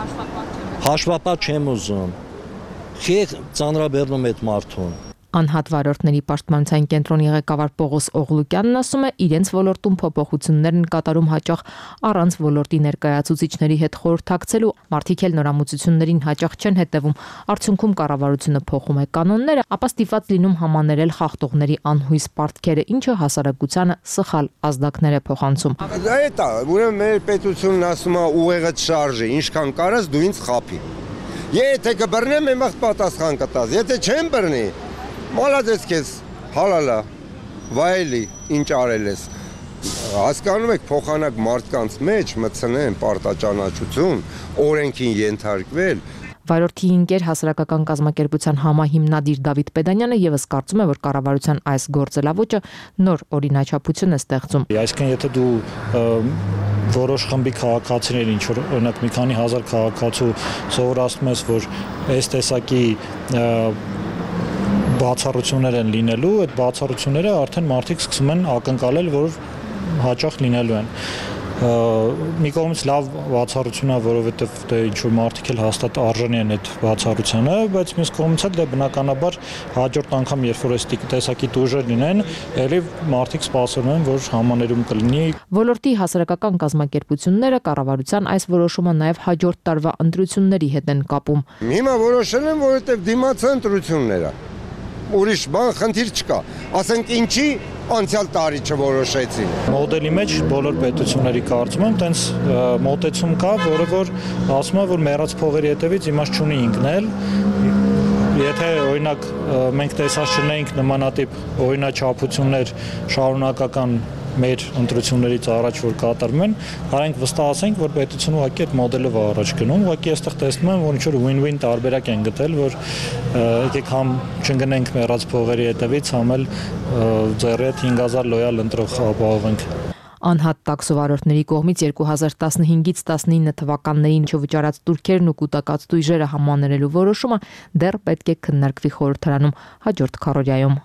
Հաշվապատ չեմ ուզում։ Խիղ ծանրաբեռնում այդ մարդուն։ Անհատ վարորդների պաշտպանության կենտրոնի ղեկավար Պողոս Օղլուկյանն ասում է, իրենց ոլորտում փոփոխություններ են կատարում հաճախ առանց ոլորտի ներկայացուցիչների հետ խորհրդակցելու, մարդիկ էլ նորամուծություններին հաճախ չեն հետևում, արդյունքում կառավարությունը փոխում է կանոնները, ապա ստիպված լինում համաներել խախտողների անհույս պարտքերը, ինչը հասարակությանը սխալ ազդակներ է փոխանցում։ Այդ է, ուրեմն մեր պետությունն ասում է ուղեղը շարժի, ինչքան կարաս դու ինձ խափի։ Եթե կբռնեմ, եմ պատասխան կտաս, եթե չեմ բռնի, մալադես քեզ, հալալա, վայելի, ինչ արել ես։ Հասկանում եք, փոխանակ մարդկանց մեջ մտցնեն պարտաճանաչություն, օրենքին ենթարկվել։ Վարորդի ընկեր հասարակական կազմակերպության համահիմնադիր Դավիթ Պեդանյանը եւս կարծում է, որ կառավարության այս գործելավոճը նոր օրինաչափություն է ստեղծում։ Այսինքն, եթե դու որոշ խմբի քաղաքացիներ, ինչ որ օրինակ մի քանի հազար քաղաքացու սովորացնում ես, որ այս տեսակի բացառություններ են լինելու, այդ բացառությունները արդեն մարդիկ սկսում են ակնկալել, որ հաճախ լինելու են։ Մի կողմից լավ բացառություն է, որովհետև դե ինչ որ մարդիկ էլ հաստատ արժանի են այդ բացառությանը, բայց մյուս կողմից էլ դե բնականաբար հաջորդ անգամ երբ որ այս տեսակի տույժեր լինեն, ելի մարդիկ սպասում են, որ համաներում կլինի։ Ոլորտի հասարակական կազմակերպությունները կառավարության այս որոշումը նաև հաջորդ տարվա ընտրությունների հետ են կապում։ Հիմա որոշել են, որովհետև դիմացա ընտրությունները։ Ուրիշ բան խնդիր չկա։ Ասենք ինչի անցյալ տարի չորոշեցին։ Մոդելի մեջ բոլոր պետությունների կարծում եմ, տենց մոտեցում կա, որը որ ասում է, որ մեռած փողերի հետևից իմաստ չունի ինքնել։ Եթե օրինակ մենք տեսած չունենք նմանատիպ օրինաչափություններ շարունակական մեր ընտրություններից առաջ որ կատարվում են, արենք վստահացենք, որ պետությունը ուղղակի այդ մոդելով առաջ գնում, ուղղակի այստեղ տեսնում եմ, որ ինչ որ win-win տարբերակ են գտել, որ եկեք համ չընկնենք մեռած փողերի հետևից, համ էլ ձեռի հետ 5000 լոյալ ընտրող ապահովենք։ Անհատ տաքսովարորդների կողմից 2015-ից 19 թվականներին չվճարած տուրքերն ու կուտակած տույժերը համաներելու որոշումը դեռ պետք է քննարկվի խորհրդարանում հաջորդ քառօրյայում։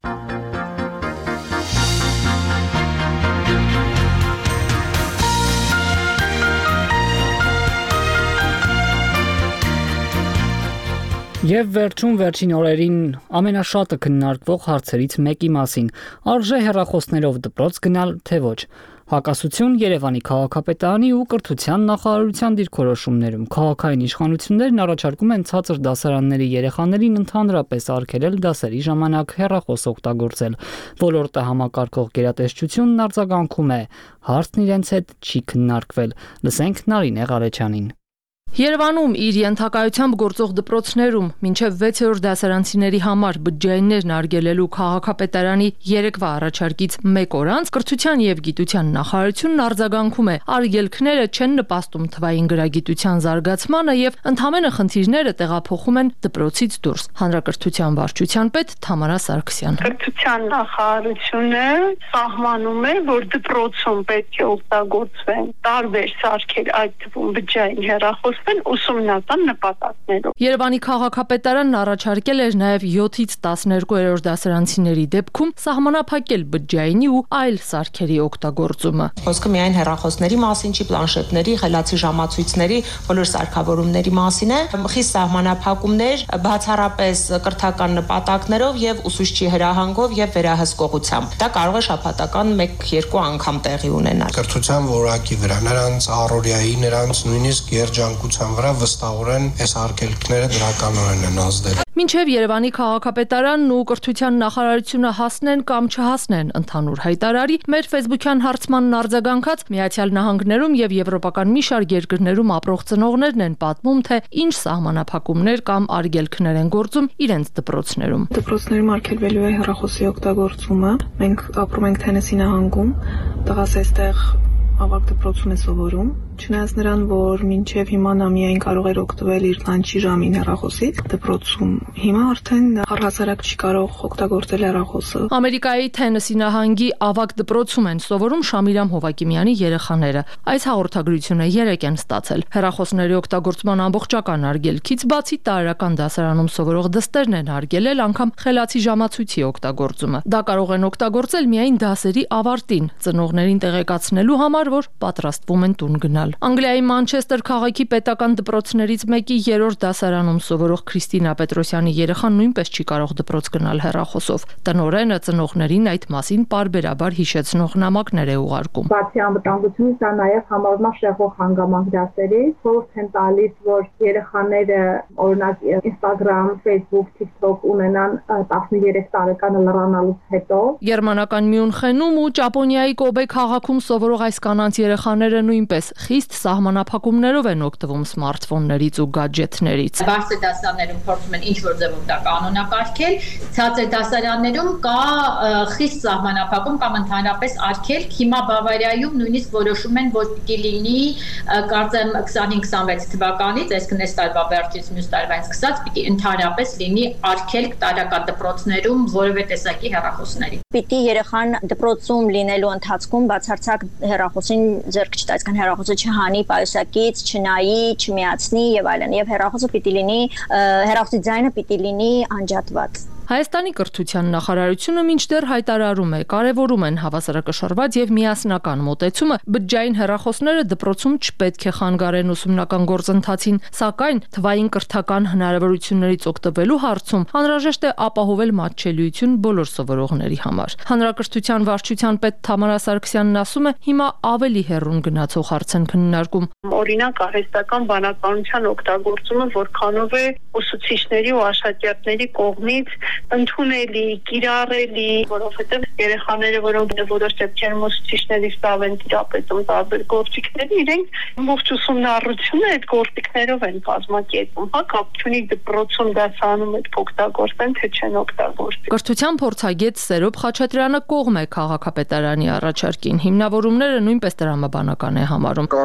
Եվ վերջին օրերին ամենաշատը քննարկվող հարցերից մեկի մասին՝ արժե հեռախոսներով դպրոց գնալ, թե ոչ։ Հակասություն Երևանի քաղաքապետարանի ու կրթության նախարարության դիրքորոշումներում քաղաքային իշխանություններն առաջարկում են ցածր դասարանների երեխաներին ընդհանրապես արգելել դասերի ժամանակ հեռախոս օգտագործել։ Ոլորտը համակարգող գերատեսչությունն արձագանքում է, հարցն իրենց հետ չի քննարկվել։ Լսենք Նարինե Ղարեչյանին։ Երևանում իր ենթակայությամբ գործող դպրոցներում մինչև 6-րդ դասարանցիների համար բջջայիններն արգելելու քաղաքապետարանի երեկվա առաջարկից 1 օր անց կրթության եւ գիտության նախարարությունն արձագանքում է, արգելքները չեն նպաստում թվային գրագիտության զարգացմանը եւ ընդհանրապես խնդիրները տեղափոխում են դպրոցից դուրս։ Հանրակրթության վարչության պետ Թամարա Սարգսյան։ Կրթության նախարարությունը սահմանում է, որ դպրոցում պետք է օգտագործվեն տարբեր սարքեր, այդ թվում բջջային հեռախոս ուսումնական նպատակներով։ Երևանի քաղաքապետարանն առաջարկել էր նաև 7-ից 12-րդ դասարանցիների դեպքում սահմանափակել բջջայինի ու այլ սարքերի օգտագործումը։ Խոսքը միայն հեռախոսների մասին չի, պլանշետների, խելացի ժամացույցների, բոլոր սարքավորումների մասին է։ Խիստ սահմանափակումներ, բացառապես կրթական նպատակներով եւ ուսուցչի հրահանգով եւ վերահսկողությամբ։ Դա կարող է շաբաթական 1-2 անգամ տեղի ունենալ։ Կրթության որակի վրա, նրանց առօրյայի, նրանց նույնիսկ երջանկության վրա վստահորեն այս արգելքները դրականորեն են ազդել։ Մինչև Երևանի քաղաքապետարանն ու կրթության նախարարությունը հասնեն կամ չհասնեն ընդհանուր հայտարարի, մեր Facebook-յան հարցմանն արձագանքած Միացյալ Նահանգներում եւ եվրոպական մի շարք երկրներում ապրող ծնողներն են պատմում, թե ինչ սահմանափակումներ կամ արգելքներ են գործում իրենց դպրոցներում։ Դպրոցներում արգելվելու է հեռախոսի օգտագործումը։ Մենք ապրում ենք Թենեսի նահանգում, տղաս այստեղ ավագ դպրոցում է սովորում, չնայած նրան, որ մինչև հիմա նա միայն կարող էր օգտվել իր լանչի ժամին հեռախոսից դպրոցում, հիմա արդեն առհասարակ չի կարող օգտագործել հեռախոսը։ Ամերիկայի Թենեսի նահանգի ավագ դպրոցում են սովորում Շամիրամ Հովակիմյանի երեխաները։ Այս հաղորդագրությունը 3 են ստացել։ Հեռախոսների օգտագործման ամբողջական արգելքից բացի տարրական դասարանում սովորող դստերն են արգելել անգամ խելացի ժամացույցի օգտագործումը։ Դա կարող են օգտագործել միայն դասերի ավարտին, ծնողներին տեղեկացնելու համար, որ պատրաստվում են տուն գնալ։ Անգլիայի Մանչեսթեր քաղաքի պետական դպրոցներից մեկի 3-րդ դասարանում սովորող Քրիստինա Պետրոսյանի երեխան նույնպես չի կարող դպրոց գնալ հեռախոսով։ Տնօրենը ծնողներին այդ մասին պարբերաբար հիշեցնող նամակներ է ուղարկում։ Բացի անվտանգությունից, դա նաև համարվում է շեղող հանգամանք դասերի, խորհուրդ են տալիս, որ երեխաները օրինակ Instagram, Facebook, TikTok ունենան 13 տարեկանը լրանալուց հետո։ Գերմանական Մյունխենում ու Ճապոնիայի Կոբե քաղաքում սովորող այս կանանց երեխաները նույնպես խիստ սահմանափակումներով են օգտվում սմարթֆոններից ու գadgetներից։ Բարձր դասարաններում փորձում են ինչ-որ ձևով դա կանոնակարգել, ցածր դասարաններում կա խիստ սահմանափակում կամ ընդհանրապես արգելք։ Հիմա Բավարիայում նույնիսկ որոշում են, որ պիտի լինի, կարծեմ 25-26 թվականից, այսինքն այս տարվա վերջից մյուս տարվանից սկսած պիտի ընդհանրապես լինի արգելք տարրական դպրոցներում որևէ տեսակի հեռախոսների։ Պիտի երեխան դպրոցում լինելու ընթացքում բացարձակ հեռախոսին ձեռք չտա, այսինքն հեռախոսը չհանի պայուսակից, չնայի, չմիացնի եւ այլն, եւ հեռախոսը պիտի լինի, հեռախոսի ձայնը պիտի լինի անջատված։ Հայաստանի կրթության նախարարությունը մինչդեռ հայտարարում է, կարևորում են հավասարակշռված եւ միասնական մոտեցումը, բջջային հեռախոսները դպրոցում չպետք է խանգարեն ուսումնական գործընթացին, սակայն թվային կրթական հնարավորություններից օգտվելու հարցում անհրաժեշտ է ապահովել մատչելիություն բոլոր սովորողների համար։ Հանրակրթության վարչության պետ Թամարա Սարգսյանն ասում է, հիմա ավելի հեռուն գնացող հարց են քննարկում։ Օրինակ արհեստական բանականության օգտագործումը որքանով է ուսուցիչների ու աշակերտների կողմից ընդունելի, կիրառելի, որովհետև երեխաները, որոնք որոշ դեպքերում ուսուցիչներից լավ են տիրապետում տարբեր գործիքների, իրենք ողջ ուսումնառությունը այդ գործիքներով են կազմակերպում, հա, կապ չունի դպրոցում դասանում այդ օգտագործեն, թե չեն օգտագործի։ Կրթության փորձագետ Սերոբ Խաչատրյանը կողմ է քաղաքապետարանի առաջարկին, հիմնավորումները նույնպես տրամաբանական է համարում։ Կան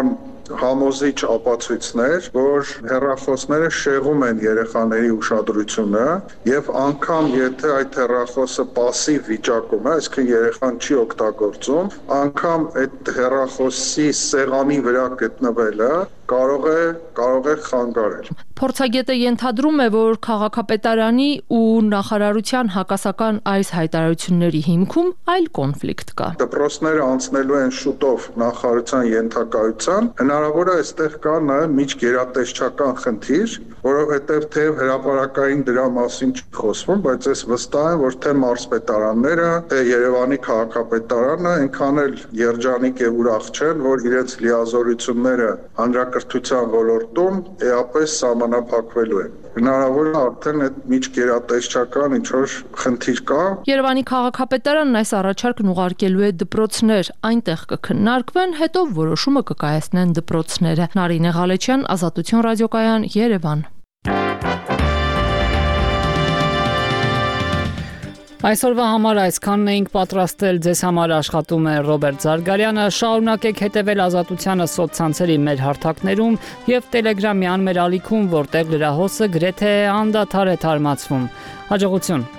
համոզիչ ապացույցներ, որ հեռախոսները շեղում են երեխաների ուշադրությունը եւ անգամ եթե այդ հեռախոսը пассив վիճակում է, այսինքն երեխան չի օգտագործում, անգամ այդ հեռախոսի սեղանի վրա գտնվելը կարող է խանգարել։ Փորձագետը ենթադրում է, որ քաղաքապետարանի ու նախարարության հակասական այս հայտարարությունների հիմքում այլ կոնֆլիկտ կա։ Դպրոցները անցնելու են շուտով նախարարության ենթակայության, հնարավոր է այստեղ կա նաև միջգերատեսչական խնդիր, որովհետև թե հրապարակային դրա մասին չի խոսվում, բայց ես վստահ եմ, որ թե մարզպետարանները, թե Երևանի քաղաքապետարանը այնքան էլ երջանիկ եւ ուրախ չեն, որ իրենց լիազորությունները հանրակրթության ոլորտում էապես սահմանափակվելու են։ Հնարավոր է արդեն այդ միջգերատեսչական ինչ-որ խնդիր կա։ Երևանի քաղաքապետարանն այս առաջարկն ուղարկելու է դպրոցներ, այնտեղ կքննարկվեն, հետո որոշումը կկայացնեն դպրոցները։ Նարինե Ղալեչյան, Ազատություն ռադիոկայան, Երևան։ Այսօրվա համար այսքանն էինք պատրաստել, ձեզ համար աշխատում է Ռոբերտ Զարգարյանը, շարունակեք հետևել Ազատությանը սոցցանցերի մեր հարթակներում եւ Telegram-յան մեր ալիքում, որտեղ լրահոսը գրեթե անդադար է թարմացվում։ Հաջողություն։